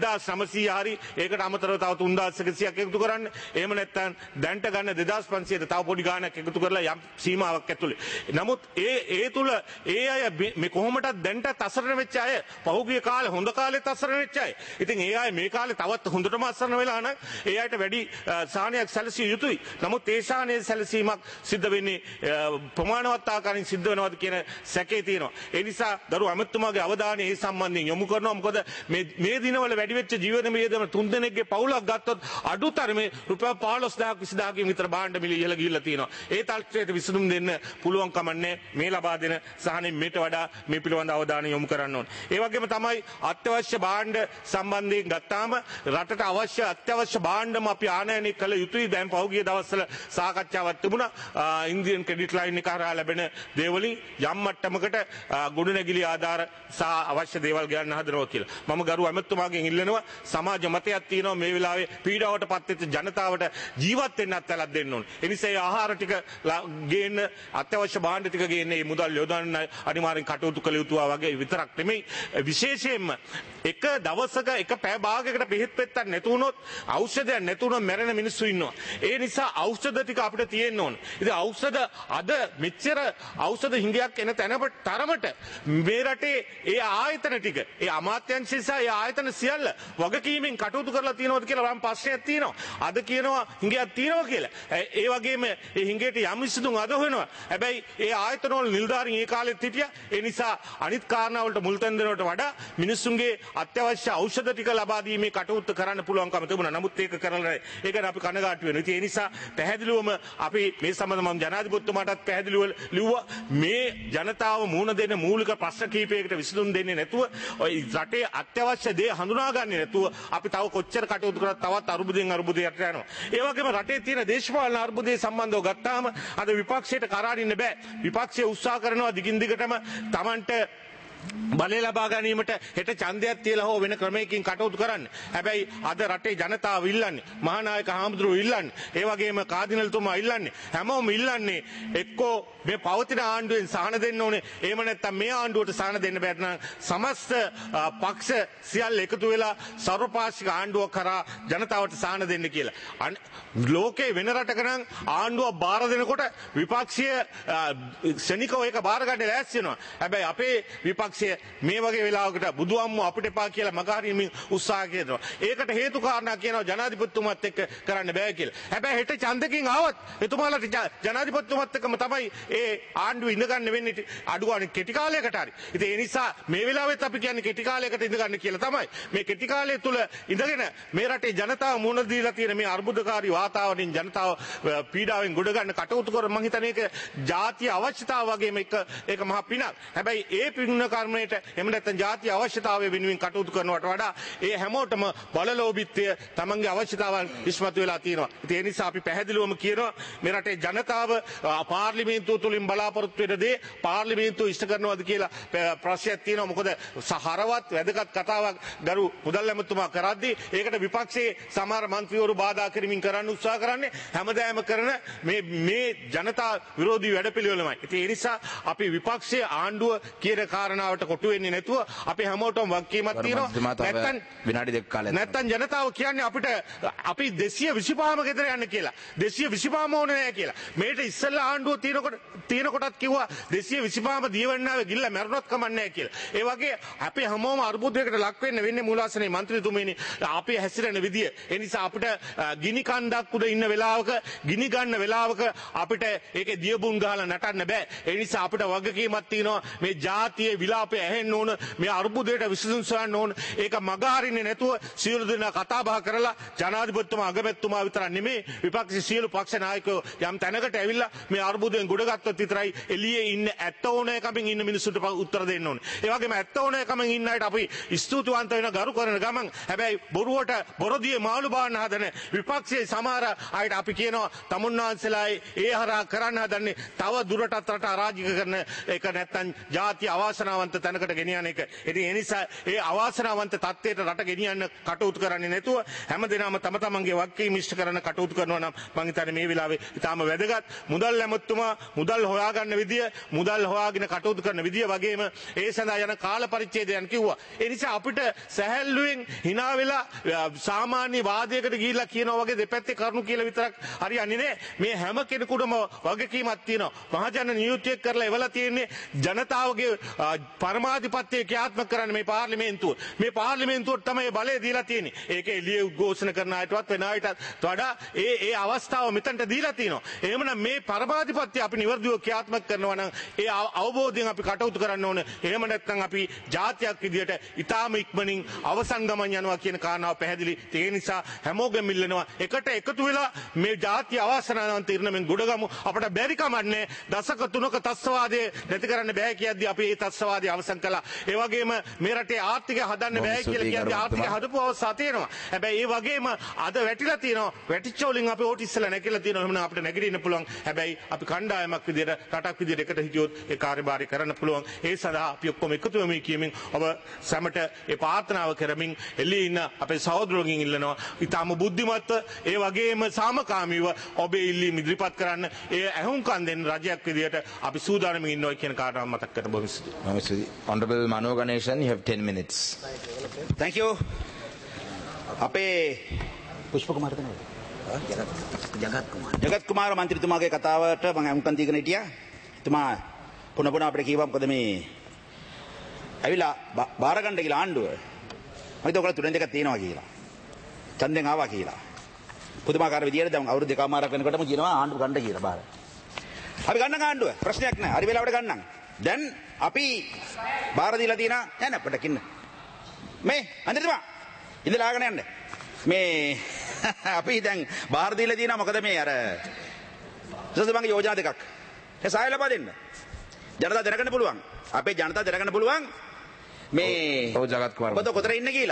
1900 හරි ඒකට අමතරව තව 3100ක් එකතු කරන්න. එහෙම නැත්නම් දැන්ට ගන්න 2500ට තව පොඩි ගාණක් එකතු කරලා යම් සීමාවක් ඇතුළේ. නමුත් ඒ තුල ඒ අය මේ කොහොමදත් දැන්ටත් අසරණ වෙච්ච අය පහුගිය කාලේ හොඳ කාලෙත් අසරණ වෙච්ච අය. ඉතින් ඒ අය මේ කාලේ තවත් හොඳටම අසරණ වෙලා නම් ඒ අයට වැඩි සාහනයක් සැලසිය යුතුයි. නමුත් ඒ සාහනයේ සැලසීමක් සිද්ධ වෙන්නේ ප්‍රමාණවත් ආකාරයෙන් සිද්ධ වෙනවද කියන සැකේ තියෙනවා. ඒ නිසා දරු අමතුමාගේ අවධානය ඒ සම්බන්ධයෙන් යොමු කරනවා. මොකද මේ දිනවල වැඩි වෙච්ච ජීවන වියදම 3 දෙනෙක්ගේ පවුලක් ගත්තොත් අඩුතරමේ රුපියල් 15000ක් 20000කින් විතර භාණ්ඩ මිල ඉහළ ගිහිල්ලා තියෙනවා. ඒ තත්ත්වයට විසඳුම් දෙන්න පුළුවන් කමන්නේ මේ ලබා දෙන සහනෙ මේට වඩා මේ පිළිබඳ අවධානය යොමු කරන්න ඕනේ. ඒ වගේම තමයි අත්‍යවශ්‍ය භාණ්ඩ සම්බන්ධයෙන් ගත්තාම රටට අවශ්‍ය අත්‍යවශ්‍ය භාණ්ඩම අපි ආනයනය කළ යුතුයි. දැන් පහුගිය දවස්වල සාකච්ඡාවක් තිබුණා ඉන්දියන් ක්‍රෙඩිට් ලයින් එක හරහා ලැබෙන දේවලින් යම් මට්ටමකට ගොඩනැගිලි ආධාර සහ අවශ්‍ය දේවල් ගන්න හදනවා කියලා. මම ගරු අමතුමාගෙන් ඉල්ලනවා සමාජ මතයක් තියෙනවා මේ වෙලාවේ පීඩාවට පත් වෙච්ච ජනතාවට ජීවත් වෙන්නත් තැලක් දෙන්න ඕනේ. ඒ නිසා ආහාර ටික ගේන්න අත්‍යවශ්‍ය භාණ්ඩ ටික ගේන්න මේ මුදල් යොදන්න අනිවාර්යෙන් කටයුතු කළ යුතුවා වගේ විතරක් නෙමෙයි විශේෂයෙන්ම එක දවසක එක පැය භාගයකට බෙහෙත් පෙත්තක් නැතු වුණොත් ඖෂධයක් නැතු වුණොත් මැරෙන මිනිස්සු ඉන්නවා. ඒ නිසා ඖෂධ ටික අපිට තියෙන්න ඕනේ. ඉතින් ඖෂධ අද මෙච්චර ඖෂධ හිඟයක් එන තරමට මේ රටේ ඒ ආයතන ටික ඒ අමාත්‍යාංශය සහ ඒ ආයතන සියල්ල වගකීමෙන් කටයුතු කරලා තියෙනවද කියලා වම් ප්‍රශ්නයක් තියෙනවා. අද කියනවා හිඟයක් තියෙනවා කියලා. ඒ වගේම ඒ හිඟේට යම් විසඳුම් අද වෙනවා. හැබැයි ඒ ආයතන වල නිලධාරීන් ඒ කාලෙත් හිටියා. ඒ නිසා අනිත් කාරණා වලට මුල් තැන් දෙනවට වඩා මිනිස්සුන්ගේ අත්‍යවශ්‍ය ඖෂධ ටික ලබා දීමේ කටයුතු කරන්න පුළුවන්කම තිබුණා. නමුත් ඒක කරලා නැහැ. ඒකට අපි කනගාටු වෙනවා. ඉතින් ඒ නිසා පැහැදිලිවම අපි මේ සම්බන්ධව මම ජනාධිපතිතුමාටත් පැහැදිලිව ලිව්වා මේ ජනතාව මුහුණ දෙන මූලික ප්‍රශ්න කීපයකට විසඳුම් දෙන්නේ නැතුව ඔය රටේ අත්‍යවශ්‍ය දේ හඳුනාගන්නේ නැතුව අපි තව කොච්චර කටයුතු කරත් තවත් අරුබුදෙන් අරුබුදයට යනවා. ඒ වගේම රටේ තියෙන දේශපාලන අර්බුදයේ සම්බන්ධව ගත්තාම අද විපක්ෂයට කරාරින්න බෑ. විපක්ෂය උත්සාහ කරනවා දිගින් දිගටම Tamanට බලය ලබා ගැනීමට හෙට ඡන්දයක් තියලා හෝ වෙන ක්‍රමයකින් කටයුතු කරන්න. හැබැයි අද රටේ ජනතාව ඉල්ලන්නේ, මහානායක හාමුදුරුවෝ ඉල්ලන්නේ, ඒ වගේම කාදිනල්තුමා ඉල්ලන්නේ, හැමෝම ඉල්ලන්නේ එක්කෝ මේ පවතින ආණ්ඩුවෙන් සහන දෙන්න ඕනේ. එහෙම නැත්නම් මේ ආණ්ඩුවට සහන දෙන්න බැරි නම් සමස්ත පක්ෂ සියල්ල එකතු වෙලා සර්වපාක්ෂික ආණ්ඩුවක් කරා ජනතාවට සහන දෙන්න කියලා. ලෝකේ වෙන රටක නම් ආණ්ඩුවක් බාර දෙනකොට විපක්ෂය ශනිකව ඒක බාර ගන්න ලෑස්ති වෙනවා. හැබැයි අපේ විපක්ෂය මේ වගේ වෙලාවකට බුදුහාමුදුරුවෝ අපිට එපා කියලා මගහරින්මින් උත්සාහ කරනවා. ඒකට හේතු කාරණා කියනවා ජනාධිපතිතුමත් එක්ක කරන්න බෑ කියලා. හැබැයි හෙට ඡන්දකින් ආවත් එතුමාලට ජනාධිපතිතුමත් එක්කම තමයි ඒ ආණ්ඩුව ඉඳගන්න වෙන්නේ අඩුවනේ කෙටි කාලයකට හරි. ඉතින් ඒ නිසා මේ වෙලාවෙත් අපි කියන්නේ කෙටි කාලයකට ඉඳගන්න කියලා තමයි. මේ කෙටි කාලය තුල ඉඳගෙන මේ රටේ ජනතාව මුහුණ දීලා තියෙන මේ අර්බුදකාරී වාතාවරණයෙන් ජනතාව පීඩාවෙන් ගොඩ ගන්න කටයුතු කර මම හිතන්නේ ඒක ජාතිය අවශ්‍යතාව වගේම ඒක මහා පිනක්. හැබැයි ඒ පින්න කර්මයට එහෙම නැත්නම් ජාතිය අවශ්‍යතාවය වෙනුවෙන් කටයුතු කරනවට වඩා ඒ හැමෝටම බලලෝභීත්වය තමන්ගේ අවශ්‍යතාවන් ඉස්මතු වෙලා තියෙනවා. ඉතින් ඒ නිසා අපි පැහැදිලිවම කියනවා මේ රටේ ජනතාව පාර්ලිමේන්තුව තුලින් බලාපොරොත්තු වෙන දේ පාර්ලිමේන්තුව ඉෂ්ට කරනවද කියලා ප්‍රශ්නයක් තියෙනවා. මොකද සහරවත් වැදගත් කතාවක් ගරු මුදල් ඇමතුමා කරද්දී ඒකට විපක්ෂයේ සමහර මන්ත්‍රීවරු බාධා කරමින් කරන්න උත්සාහ කරන්නේ හැමදාම කරන මේ ජනතා විරෝධී වැඩපිළිවෙලමයි. ඉතින් ඒ නිසා අපි විපක්ෂයේ ආණ්ඩුව කියන කාරණාවට කොටු වෙන්නේ නැතුව අපි හැමෝටම වගකීමක් තියෙනවා. නැත්තම් ජනතාව කියන්නේ අපිට අපි 225ම ගෙදර යන්න කියලා. 225ම ඕනේ නැහැ කියලා. මේට ඉස්සෙල්ලා ආණ්ඩුව තියෙනකොටත් කිව්වා 225ම දියවන්නාවේ ගිල්ල මැරුණොත් කමන්නේ නැහැ කියලා. ඒ වගේ අපි හැමෝම අර්බුදයකට ලක් වෙන්න වෙන්නේ මූලාසනයේ മന്ത്രിතුමනි අපි හැසිරෙන විදිය. ඒ නිසා අපිට ගිනි කන්දක් උඩ ඉන්න වෙලාවක ගිනි ගන්න වෙලාවක අපිට ඒකේ දියබුන් ගහලා නටන්න බෑ. ඒ නිසා අපිට වගකීමක් තියෙනවා මේ ජාතියේ විලාපය ඇහෙන්න ඕන, මේ අර්බුදයට විසඳුම් සොයන්න ඕන. ඒක මගහරින්නේ නැතුව සියලු දෙනා කතා බහ කරලා ජනාධිපතිතුමා අගමැතිතුමා විතරක් නෙමෙයි විපක්ෂ සියලු පක්ෂ නායකයෝ යම් තැනකට ඇවිල්ලා මේ අර්බුදයෙන් ගොඩගත්තොත් විතරයි එළියේ ඉන්න ඇත්ත ඕනෑකමින් ඉන්න මිනිස්සුන්ට උත්තර දෙන්න ඕනේ. ඒ වගේම ඇත්ත ඕනෑකමින් ඉන්න අයට අපි ස්තුතිවන්ත වෙන ගරු කරන ගමන් හැබැයි බොරුවට බොරදියේ මාළු බාන්න හදන විපක්ෂයේ සමහර අයට අපි කියනවා තමුන්නාන්සලායි ඒ හරහා කරන්න හදන්නේ තව දුරටත් රට අරාජික කරන එක නැත්තම් ජාතිය අවාසනාවන්ත තැනකට ගෙනියන එක. ඉතින් ඒ නිසා ඒ අවාසනාවන්ත තත්ත්වයට රට ගෙනියන්න කටයුතු කරන්නේ නැතුව හැමදෙනාම තම තමන්ගේ වගකීම් ඉෂ්ට කරන කටයුතු කරනවා නම් මම හිතන්නේ මේ වෙලාවේ ඊටාම වැදගත්. මුදල් ඇමතුමා මුදල් හොයාගන්න විදිය, මුදල් හොයාගෙන කටයුතු කරන විදිය වගේම ඒ සඳහා යන කාල පරිච්ඡේදයන් කිව්වා. ඒ නිසා අපිට සැහැල්ලුවෙන් hina වෙලා සාමාන්‍ය වාදයකට ගිහිල්ලා කියනවා වගේ දෙපැත්තේ කරුණු කියලා විතරක් හරියන්නේ නැහැ. මේ හැම කෙනෙකුටම වගකීමක් තියෙනවා. මහජන නියුක්තියක් කරලා එවලා තියෙන්නේ ජනතාවගේ පරමාධිපත්‍යය ක්‍රියාත්මක කරන්න මේ පාර්ලිමේන්තුව. මේ පාර්ලිමේන්තුවට තමයි බලය දීලා තියෙන්නේ. ඒකේ එළිය උද්ඝෝෂණ කරන අයටවත් වෙන අයටත් වඩා ඒ අවස්ථාව මෙතනට දීලා තියෙනවා. එහෙමනම් මේ පරමාධිපත්‍ය අපි නිවර්දිව ක්‍රියාත්මක කරනවා නම් ඒ අවබෝධයෙන් අපි කටයුතු කරන්න ඕන. එහෙම නැත්නම් අපි ජාතියක් විදියට ඊටාම ඉක්මනින් අවසන් ගමන් යනවා කියන කාරණාව පැහැදිලි. ඒ නිසා හැමෝගෙම ඉල්ලනවා එකට එකතු වෙලා මේ ජාතිය අවාසනාවන්ත ඉරණමෙන් ගොඩගමු. අපිට බැරි කමන්නේ දශක 3ක තස්වාදයේ නැති කරන්න බෑ කියද්දී අපි ඒ තස්වාදය අවසන් කළා. ඒ වගේම මේ රටේ ආර්ථිකය හදන්න බෑ කියලා කියද්දී ආර්ථිකය හදපු අවස්ථා තියෙනවා. හැබැයි ඒ වගේම අද වැටිලා තියෙනවා. වැටිච්ච වලින් අපි ඕට ඉස්සලා නැගිලා තියෙනවා. එහෙනම් අපිට නැගිටින්න පුළුවන්. හැබැයි අපි කණ්ඩායමක් විදියට රටක් විදියට එකට හිටියොත් ඒ කාර්යභාරය කරන්න පුළුවන්. ඒ සඳහා අපි ඔක්කොම එකතු වෙමු කියමින් ඔබ සැමට ඒ ප්‍රාර්ථනාව කරමින් එළියේ ඉන්න අපේ සහෝදරයන්ගෙන් ඉල්ලනවා ඊටම බුද්ධිමත්ව ඒ වගේම සාමකාමීව ඔබේ ඉල්ලීම් ඉදිරිපත් කරන්න. ඒ ඇහුම්කන් දෙන්න රජයක් විදියට අපි සූදානම්ව ඉන්නවා කියන කාරණාව මතක් කරගන්න බොහොම ස්තුතියි. Honorable Mano Ganeshan, you have 10 minutes. Thank you. අපේ පුෂ්ප කුමාර තමයි. ජගත් කුමාර මන්ත්‍රීතුමාගේ කතාවට මම අහුම්කන් දීගෙන හිටියා. එතුමා පුන අපිට කිව්වා මොකද මේ ඇවිල්ලා බාර ගන්න කියලා ආණ්ඩුව. මම හිතුවා ඔයගොල්ලෝ තුනෙන් දෙකක් තියෙනවා කියලා. ඡන්දෙන් ආවා කියලා. පුදුමාකාර විදියට දැන් අවුරුදු දෙකමාරක් වෙනකොටම කියනවා ආණ්ඩුව ගන්න කියලා බාර. අපි ගන්න ආණ්ඩුව ප්‍රශ්නයක් නැහැ. හරි වෙලාවට ගන්නම්. දැන් අපි බාර දීලා තියෙනවා නෑ නෑ පොඩ්ඩක් ඉන්න. මේ අන්තිමට ඉඳලා ආගෙන යන්න. මේ අපි දැන් බාර දීලා තියෙනවා මොකද මේ අර සසබංගේ යෝජනා දෙකක්. ඒ සාය ලබා දෙන්න. ජනතාව දැනගන්න පුළුවන්. අපේ ජනතාව දැනගන්න පුළුවන් මේ ඔව් ජගත් කුමාර ඔබ කොතන ඉන්නේ කියලා.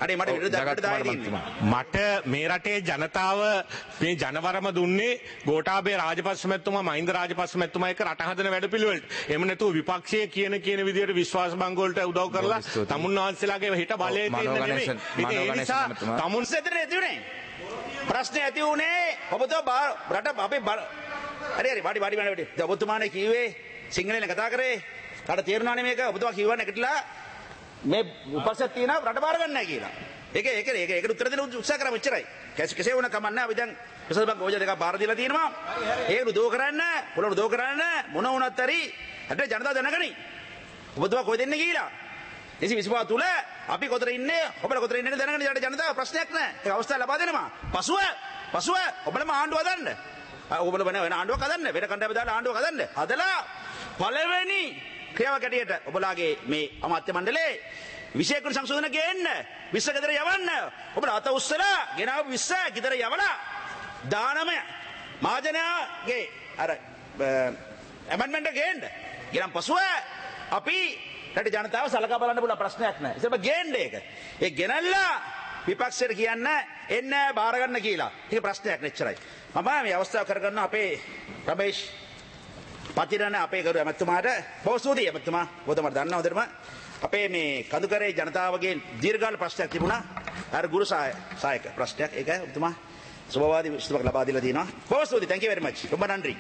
අනේ මට විරුද්ධ මට මේ රටේ ජනතාව මේ ජනවරම දුන්නේ ගෝඨාභය රාජපක්ෂ මැතිතුමා මහින්ද රාජපක්ෂ මැතිතුමා එක්ක රට හදන වැඩපිළිවෙලට. එහෙම නැතුව විපක්ෂයේ කියන විදිහට විශ්වාස භංග වලට උදව් කරලා තමුන් වහන්සේලාගේ හිට බලයේ තියෙන නෙමෙයි. ඒ නිසා තමුන් සෙතර ඇතිුනේ. ප්‍රශ්නේ ඇති උනේ ඔබතුමා රට අපේ හරි වාඩි. ඔබතුමානේ කිව්වේ සිංහලෙන් කතා කරේ. රට තේරුණානේ මේක. ඔබතුමා කිව්වා නැගිටලා මේ විපස්සක් තියෙනවා රට බාර ගන්න නැහැ කියලා. ඒකට උත්තර දෙන්න උත්සාහ කරා මෙච්චරයි. කෙසේ වුණ කමන්නේ අපි දැන් විසල් බංග ඕජා දෙකක් බාර දීලා තියෙනවා. ඒක උදව් කරන්න, පොළොව උදව් කරන්න මොන වුණත් හරි රටේ ජනතාව දැනගනි. ඔබතුමා කොහෙද ඉන්නේ කියලා. ඉතින් විශ්වාස තුල අපි කොතන ඉන්නේ, ඔබලා කොතන ඉන්නේ දැනගනි රටේ ජනතාව ප්‍රශ්නයක් නැහැ. ඒක අවස්ථාව ලබා දෙනවා. පසුව ඔබලම ආණ්ඩුව හදන්න. ඔබලා වෙන ආණ්ඩුවක් හදන්න. වෙන කණ්ඩායම දාලා ආණ්ඩුවක් හදන්න. හදලා පළවෙනි ක්‍රියාවක් ඇටියට ඔබලාගේ මේ අමාත්‍ය මණ්ඩලේ විශේෂ සංශෝධන ගේන්න 20 ගෙදර යවන්න ඔබලා අත උස්සලා ගෙනාව 20 ගෙදර යවලා 19 මහජනයාගේ අර ඇමන්ඩ්මන්ට් එක ගේන්න ගෙනම් පසුව අපි රට ජනතාව සලකා බලන්න පුළුවන් ප්‍රශ්නයක් නැහැ ඉතින් ගේන්න ඒ ගෙනල්ලා විපක්ෂයට කියන්න එන්න බාර ගන්න කියලා ඒක ප්‍රශ්නයක් නෙච්චරයි මම මේ අවස්ථාව කරගන්න අපේ රමේෂ් පතිරණ අපේ ගරු ඇමතුමාට බොහෝ ස්තුතියි ඇමතුමා ඔබතුමාට දන්නා හොඳටම අපේ මේ කඳුකරේ ජනතාවගේ දීර්ඝකාල ප්‍රශ්නයක් තිබුණා අර ගුරු සායක ප්‍රශ්නයක් ඒක ඔබතුමා සුබවාදී විශ්වාසයක් ලබා දීලා තියෙනවා බොහෝ ස්තුතියි thank you very much ඔබ නන්දි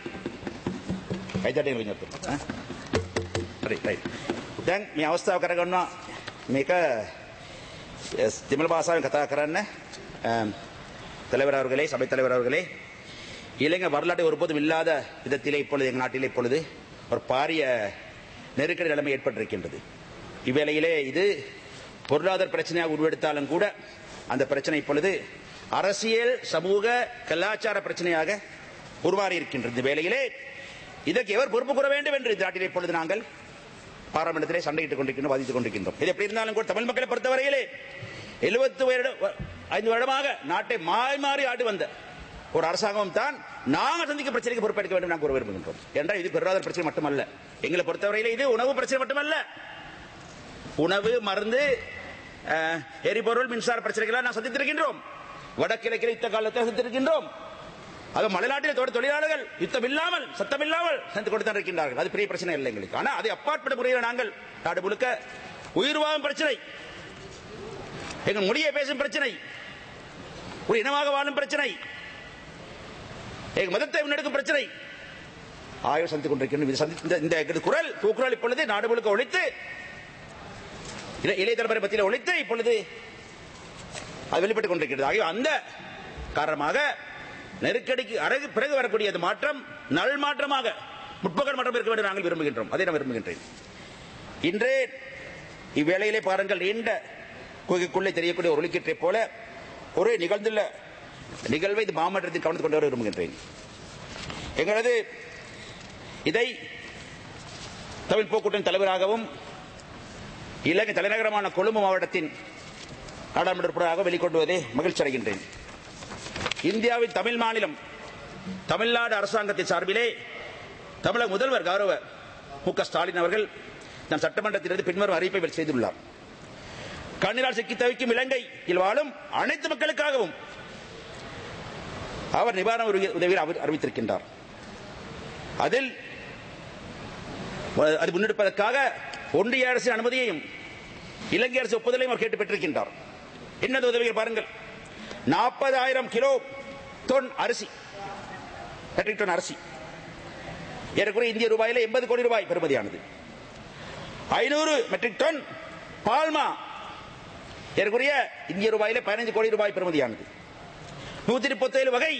කයිදඩේ විඤ්ඤාත right දැන් මේ අවස්ථාව කරගන්නවා මේක දෙමළ භාෂාවෙන් කතා කරන්න தலைவர் அவர்களே சபை தலைவர் அவர்களே இலங்கை வரலாற்றை ஒருபோதும் இல்லாத விதத்திலே இப்பொழுது எங்கள் நாட்டிலே இப்பொழுது ஒரு பாரிய நெருக்கடி நிலைமை ஏற்பட்டிருக்கின்றது இவ்வேளையிலே இது பொருளாதார பிரச்சனையாக உருவெடுத்தாலும் கூட அந்த பிரச்சனை இப்பொழுது அரசியல் சமூக கலாச்சார பிரச்சனையாக உருவாகி இருக்கின்றது இந்த வேளையிலே இதற்கு எவர் பொறுப்பு கூற வேண்டும் என்று இந்த நாட்டிலே இப்பொழுது நாங்கள் பாராளுமன்றத்திலே சண்டையிட்டுக் கொண்டிருக்கின்றோம் வாதித்துக் கொண்டிருக்கின்றோம் இது எப்படி இருந்தாலும் கூட தமிழ் மக்களை பொறுத்தவரையிலே 75 வருடமாக நாட்டை மாறி ஆண்டு வந்த ஒரு அரசாங்கம் தான் நாங்கள் சந்திக்கும் பிரச்சனைக்கு பொறுப்பேற்க வேண்டும் நாங்கள் கூற விரும்புகின்றோம் என்றால் இது பொருளாதார பிரச்சனை மட்டுமல்ல எங்களை பொறுத்தவரையில் இது உணவு பிரச்சனை மட்டுமல்ல உணவு மருந்து எரிபொருள் மின்சார பிரச்சனைகளை நாம் சந்தித்திருக்கின்றோம் வடகிழக்கில் யுத்த காலத்தில் சந்தித்திருக்கின்றோம் அது மலைநாட்டில் தொழிலாளர்கள் யுத்தம் இல்லாமல் சத்தம் இல்லாமல் சந்தித்துக் கொண்டு தான் இருக்கின்றார்கள் அது பெரிய பிரச்சனை இல்லை எங்களுக்கு ஆனால் அதை அப்பாற்பட்ட முறையில் நாங்கள் நாடு முழுக்க உயிர் வாழும் பிரச்சனை எங்கள் மொழியை பேசும் பிரச்சனை ஒரு இனமாக வாழும் பிரச்சனை எங்கள் மதத்தை முன்னெடுக்கும் பிரச்சனை ஆய்வு சந்தித்துக் கொண்டிருக்கின்ற இந்த குரல் தூக்குரல் இப்பொழுது நாடு முழுக்க ஒழித்து இளைய தலைமுறை பத்தியில் ஒழித்து இப்பொழுது அது வெளிப்பட்டுக் கொண்டிருக்கிறது ஆகிய அந்த காரணமாக நெருக்கடிக்கு பிறகு வரக்கூடிய மாற்றம் நல் மாற்றமாக முற்பகல் மாற்றம் இருக்க வேண்டும் நாங்கள் விரும்புகின்றோம் அதை நான் விரும்புகின்றேன் இன்றே இவ்வேளையிலே பாருங்கள் நீண்ட குகைக்குள்ளே தெரியக்கூடிய ஒரு ஒலிக்கீற்றை போல ஒரு நிகழ்ந்துள்ள நிகழ்வை இது மாமன்றத்தில் கவனித்துக் கொண்டு வர விரும்புகின்றேன் எங்களது இதை தமிழ் போக்கூட்டின் தலைவராகவும் இலங்கை தலைநகரமான கொழும்பு மாவட்டத்தின் நாடாளுமன்ற உறுப்பினராக வெளிக்கொண்டுவதை மகிழ்ச்சி அடைகின்றேன் இந்தியாவின் தமிழ் மாநிலம் தமிழ்நாடு அரசாங்கத்தின் சார்பிலே தமிழக முதல்வர் கௌரவ மு.க. ஸ்டாலின் அவர்கள் நம் சட்டமன்றத்திலிருந்து பின்வரும் அறிவிப்பை செய்துள்ளார் கண்ணீரால் சிக்கி தவிக்கும் இலங்கையில் வாழும் அனைத்து மக்களுக்காகவும் அவர் நிவாரண உதவியை அறிவித்திருக்கின்றார் அதில் அது முன்னெடுப்பதற்காக ஒன்றிய அரசின் அனுமதியையும் இலங்கை அரசு ஒப்புதலையும் அவர் கேட்டு பெற்றிருக்கின்றார் என்னது உதவிகள் பாருங்கள் 40,000 கிலோ தொன் அரிசி மெட்ரிக் டன் அரிசி ஏறக்குறைய இந்திய ரூபாயில 80 கோடி ரூபாய் பெறுமதியானது 500 மெட்ரிக் டன் பால்மா ஏறக்குறைய இந்திய ரூபாயில 15 கோடி ரூபாய் பெறுமதியானது 137 வகை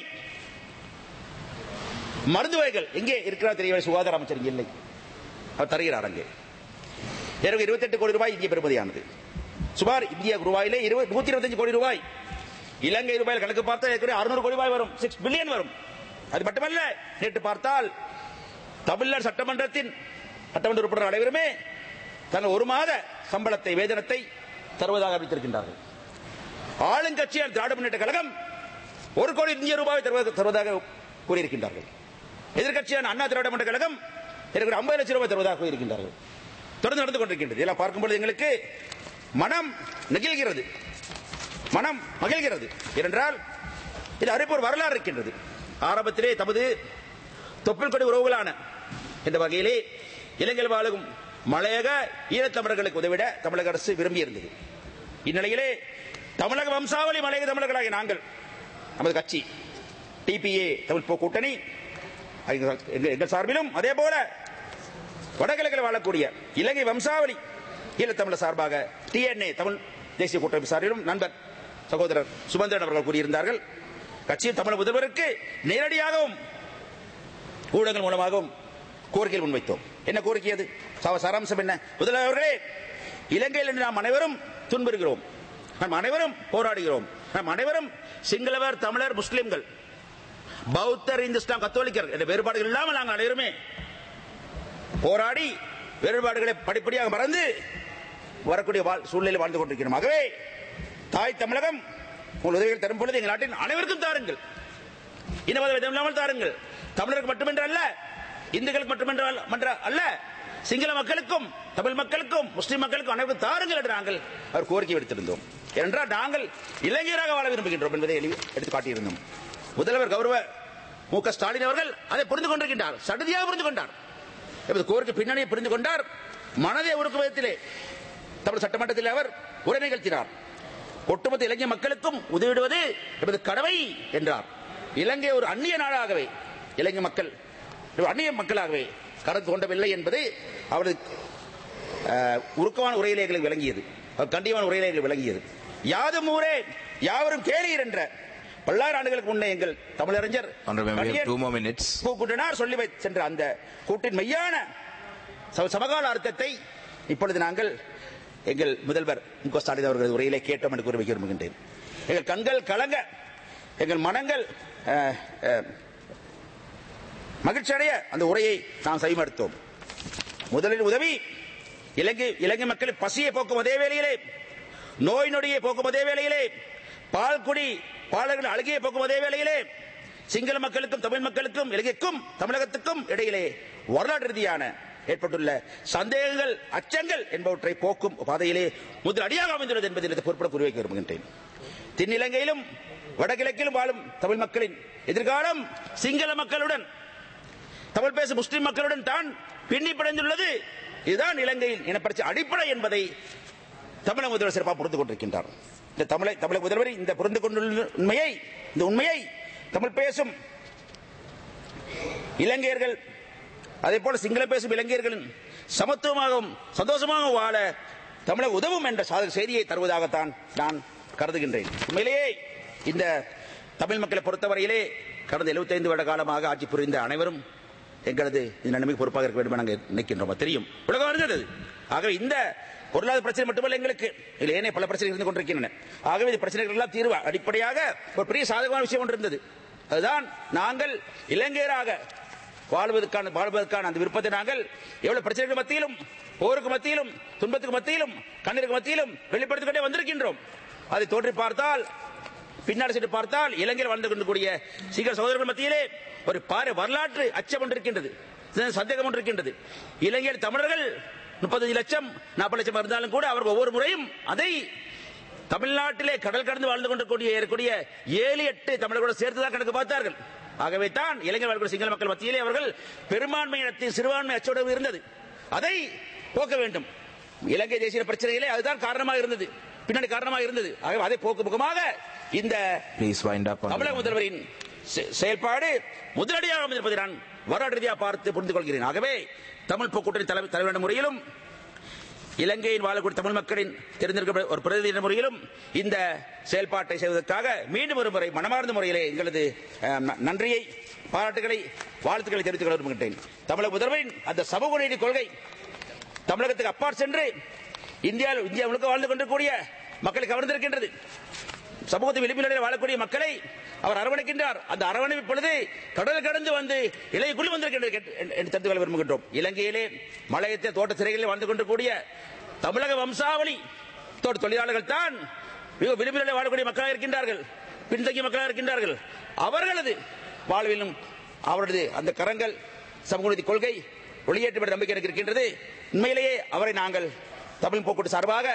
மருந்து வகைகள் எங்கே இருக்கிறார் தெரியவில்லை சுகாதார அமைச்சர் இங்கே இல்லை அவர் தருகிறார் அங்கே 28 கோடி ரூபாய் இந்திய பெறுமதியானது சுமார் இந்திய ரூபாயிலே 125 கோடி ரூபாய் இலங்கை ரூபாயில் கணக்கு பார்த்தால் 600 கோடி ரூபாய் வரும் 6 பில்லியன் வரும் அது மட்டுமல்ல நேற்று பார்த்தால் தமிழ்நாடு சட்டமன்றத்தின் சட்டமன்ற உறுப்பினர் அனைவருமே தங்கள் ஒரு மாத சம்பளத்தை வேதனத்தை தருவதாக அறிவித்திருக்கின்றார்கள் ஆளுங்கட்சியால் திராவிட முன்னேற்ற கழகம் 1 கோடி இந்திய ரூபாய் தருவதாக கூறியிருக்கின்றார்கள் எதிர்கட்சியான அண்ணா திராவிட முன்னேற்ற கழகம் 50 லட்சம் ரூபாய் தருவதாக கூறியிருக்கின்றார்கள் தொடர்ந்து நடந்து கொண்டிருக்கின்றது இதெல்லாம் பார்க்கும்போது எங்களுக்கு மனம் நெகிழ்கிறது மனம் மகிழ்கிறது. ஏனென்றால் இது அறிப்பு ஒரு வரலாறு இருக்கின்றது. ஆரம்பத்திலே தமது தொப்புள் கொடி உறவுகளான என்ற வகையிலே இலங்கையில் வாழும் மலையக ஈழத்தமிழர்களுக்கு உதவிட தமிழக அரசு விரும்பியிருந்தது. இந்நிலையிலே தமிழக வம்சாவளி மலையக தமிழர்களாகிய நாங்கள், நமது கட்சி டிபிஏ தமிழ் கூட்டணி எங்கள் சார்பிலும், அதே போல வடகிழக்கில் வாழக்கூடிய இலங்கை வம்சாவளி ஈழத்தமிழர் சார்பாக டிஎன்ஏ தமிழ் தேசிய கூட்டமைப்பு சார்பிலும் நண்பர் சகோதரர் சுமந்திரன் அவர்கள் கூறியிருந்தார்கள். கட்சியின் தமிழ் முதல்வருக்கு நேரடியாகவும் ஊடகங்கள் மூலமாகவும் கோரிக்கைகள் முன்வைத்தோம். என்ன கோரிக்கை? அது சாராம்சம் என்ன? முதல்வர்களே, இலங்கையில் நாம் அனைவரும் துன்புறுகிறோம், நாம் அனைவரும் போராடுகிறோம், நாம் அனைவரும் சிங்களவர், தமிழர், முஸ்லிம்கள், பௌத்தர், இந்து, இஸ்லாம், கத்தோலிக்கர் என்ற வேறுபாடுகள் இல்லாமல் நாங்கள் அனைவருமே போராடி வேறுபாடுகளை படிப்படியாக மறந்து வரக்கூடிய சூழ்நிலையில் வாழ்ந்து கொண்டிருக்கிறோம். ஆகவே தாய் தமிழகம் உங்கள் உதவிகள் தரும் பொழுது எங்கள் நாட்டின் அனைவருக்கும் தாருங்கள், இனவாத இல்லாமல் தாருங்கள். தமிழருக்கு மட்டுமென்று அல்ல, இந்துக்களுக்கு மட்டுமென்று அல்ல, சிங்கள மக்களுக்கும், தமிழ் மக்களுக்கும், முஸ்லிம் மக்களுக்கும் அனைவரும் தாருங்கள் என்று நாங்கள் அவர் கோரிக்கை விடுத்திருந்தோம். ஏனென்றால் நாங்கள் இளைஞராக வாழ விரும்புகின்றோம் என்பதை எடுத்து காட்டியிருந்தோம். முதல்வர் கௌரவ மு.க. ஸ்டாலின் அவர்கள் அதை புரிந்து கொண்டிருக்கின்றார், சடுதியாக புரிந்து கொண்டார், கோரிக்கை பின்னணியை புரிந்து கொண்டார். மனதை உருக்கும் விதத்திலே தமிழ் சட்டமன்றத்தில் அவர் உரை நிகழ்த்தினார். ஒட்டுமொத்த இலங்கை மக்களுக்கும் உதவிடுவது என்பது கடமை என்றார். இலங்கை ஒரு அந்நிய நாடாகவே, இலங்கை மக்கள் அந்நிய மக்களாகவே கருத்து கொண்டவில்லை என்பது அவரது உருக்கமான உரையிலே விளங்கியது, கண்டிப்பான உரையிலே விளங்கியது. யாதும் ஊரே யாவரும் கேளீர் என்ற பல்லாயிரம் ஆண்டுகளுக்கு முன்னே எங்கள் தமிழறிஞர் கூட்டினார் சொல்லி சென்ற அந்த கூட்டின் மெய்யான சமகால அர்த்தத்தை இப்பொழுது நாங்கள் எங்கள் முதல்வர் மு.க. ஸ்டாலின் அவர்கள் உரையிலே கேட்டோம் என்று கூறி வைக்க விரும்புகின்றேன். எங்கள் கண்கள் கலங்க, எங்கள் மனங்கள் மகிழ்ச்சி அடைய அந்த உரையை நாம் செய்மடுத்தோம். முதலில் உதவி இலங்கை மக்களின் பசியை போக்கும் அதே வேளையிலே, நோய் நொடியை போக்கும் அதே வேளையிலே, பால்குடி பாலர்கள் அழுகியை போக்கும் அதே வேளையிலே, சிங்கள மக்களுக்கும் தமிழ் மக்களுக்கும் இலங்கைக்கும் தமிழகத்துக்கும் இடையிலே வரலாற்று ரீதியான ஏற்பட்டுள்ள சந்தேகங்கள், அச்சங்கள் என்பவற்றை போக்கும் பாதையிலே முதல் அடியாக அமைந்துள்ளது என்பதில் பொறுப்பட கூறி வைக்க விரும்புகின்றேன். தென்னிலங்கையிலும் வடகிழக்கிலும் வாழும் தமிழ் மக்களின் எதிர்காலம் சிங்கள மக்களுடன், தமிழ் பேசும் முஸ்லிம் மக்களுடன் தான் பின்னிப்படைந்துள்ளது. இதுதான் இலங்கையில் இனப்பிரச்சனை அடிப்படை என்பதை தமிழக முதல்வர் சிறப்பாக புரிந்து கொண்டிருக்கின்றார். இந்த தமிழக முதல்வர் இந்த புரிந்து கொண்டுள்ள உண்மையை தமிழ் பேசும் இலங்கையர்கள், அதே போல சிங்கள பேசும் இலங்கையர்களின் சமத்துவமாகவும் சந்தோஷமாகவும் வாழ தமிழக உதவும் என்ற செய்தியை தருவதாகத்தான் நான் கருதுகின்றேன். உண்மையிலேயே இந்த தமிழ் மக்களை பொறுத்தவரையிலே கடந்த 75 வருட காலமாக ஆட்சி புரிந்த அனைவரும் எங்களது இந்த நன்மைக்கு பொறுப்பாக இருக்க வேண்டும் நாங்கள் நினைக்கின்றோம். தெரியும், உலகம் அறிந்தது. ஆகவே இந்த பொருளாதார பிரச்சனை மட்டுமல்ல, எங்களுக்கு ஏனைய பல பிரச்சனைகள் இருந்து கொண்டிருக்கின்றன. ஆகவே இந்த பிரச்சனைகள் எல்லாம் தீர்வு அடிப்படையாக ஒரு பெரிய சாதகமான விஷயம் ஒன்று இருந்தது. அதுதான் நாங்கள் இலங்கையராக வாழ்வதற்கான அந்த விருப்பத்தை நாங்கள் எவ்வளவு பிரச்சனைகள் மத்தியிலும், போருக்கு மத்தியிலும், துன்பத்துக்கு மத்தியிலும், கண்ணீருக்கு மத்தியிலும் வெளிப்படுத்திக் கொண்டே வந்திருக்கின்றோம். அதை தோற்றி பார்த்தால், பின்னாடி சென்று பார்த்தால் இலங்கையில் வாழ்ந்து கொண்டிருக்கூடிய சிங்கள சகோதரர்கள் மத்தியிலே ஒரு வரலாற்று அச்சம் ஒன்று இருக்கின்றது, சந்தேகம் ஒன்று இருக்கின்றது. இலங்கையில் தமிழர்கள் 35 லட்சம் 40 லட்சம் இருந்தாலும் கூட அவர்கள் ஒவ்வொரு முறையும் அதை தமிழ்நாட்டிலே கடல் கடந்து வாழ்ந்து கொண்டிருக்கூடிய 7-8 தமிழர்களோடு சேர்த்துதான் கணக்கு பார்த்தார்கள். ஆகவே தான் இலங்கை வாழ்க்கை சிங்கள மக்கள் மத்தியிலே அவர்கள் பெரும்பான்மை சிறுபான்மை அச்சோடு இருந்தது. அதை போக்க வேண்டும். இலங்கை தேசிய பிரச்சனையிலே அதுதான் காரணமாக இருந்தது, பின்னாடி காரணமாக இருந்தது. ஆகவே அதை போக்கு முகமாக இந்த தமிழக முதல்வரின் செயல்பாடு முதலடியாக அமைந்திருப்பதை நான் வரலாற்று ரீதியாக பார்த்து புரிந்து கொள்கிறேன். ஆகவே தமிழ் கூட்டணி தலைவர் முறையிலும், இலங்கையில் வாழக்கூடிய தமிழ் மக்களின் தெரிந்திருக்க ஒரு பிரதிநிதி முறையிலும் இந்த செயல்பாட்டை செய்வதற்காக மீண்டும் ஒரு முறை மனமார்ந்த முறையிலே எங்களது நன்றியை, பாராட்டுகளை, வாழ்த்துக்களை தெரிவித்துக் கொள்ள விரும்புகின்றேன். தமிழக முதல்வரின் அந்த சமூக நீதி கொள்கை தமிழகத்துக்கு அப்பால் சென்று இந்தியா முழுக்க வாழ்ந்து கொண்டிருக்கூடிய மக்களை கவர்ந்திருக்கின்றது. சமூகத்தின் விளிம்பில் வாழக்கூடிய மக்களை அவர் அரவணைக்கின்றார். அந்த அரவணைப்பு பொழுது கடல் கடந்து வந்து இலங்கைக்குள் வந்திருக்கின்றது என்று தெரிந்து கொள்ள விரும்புகின்றோம். இலங்கையிலே மலையத்தை தோட்ட சிறைகளில் வாழ்ந்து கொண்டிருக்கூடிய தமிழக வம்சாவளி தொழிலாளர்கள் தான் மிக விளிம்பில் வாழக்கூடிய மக்களாக இருக்கின்றார்கள், பின்தங்கிய மக்களாக இருக்கின்றார்கள். அவர்களது வாழ்விலும் அவரது அந்த கரங்கள் சமூக நீதி கொள்கை வெளியேற்றப்பட்ட நம்பிக்கை எனக்கு இருக்கின்றது. உண்மையிலேயே அவரை நாங்கள் தமிழ் போக்குவரத்து சார்பாக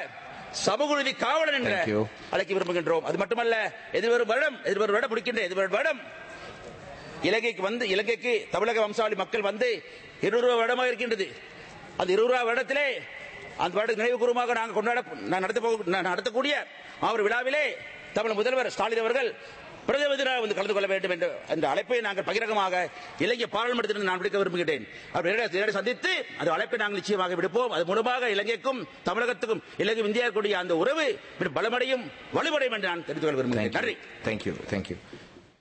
சமூக நீதி காவலன் என்ற Thank you. அழைக்க விரும்புகின்றோம். அது மட்டுமல்ல, எதிர்வரும் வருடம் முடிக்கின்ற எதிர்வரும் வருடம் இலங்கைக்கு தமிழக வம்சாவளி மக்கள் வந்து 200 வருடமாக இருக்கின்றது. அந்த 200 வருடத்திலே அந்த வருட நினைவு கூறுமாக நாங்கள் நடத்தக்கூடிய அவர் விழாவிலே தமிழ் முதல்வர் ஸ்டாலின் அவர்கள் பிரதமராக வந்து கலந்து கொள்ள வேண்டும் என்ற அழைப்பை நாங்கள் பகிரங்கமாக இலங்கை பாராளுமன்றத்தில் நான் விடுக்க விரும்புகிறேன். அவர் சந்தித்து அந்த அழைப்பை நாங்கள் நிச்சயமாக விடுப்போம். அது மூலமாக இலங்கைக்கும் தமிழகத்துக்கும் இலங்கை இந்தியா கூடிய அந்த உறவு பலமடையும் வலுவடையும் என்று நான் தெரிந்து கொள்ள விரும்புகிறேன். நன்றி. Thank you.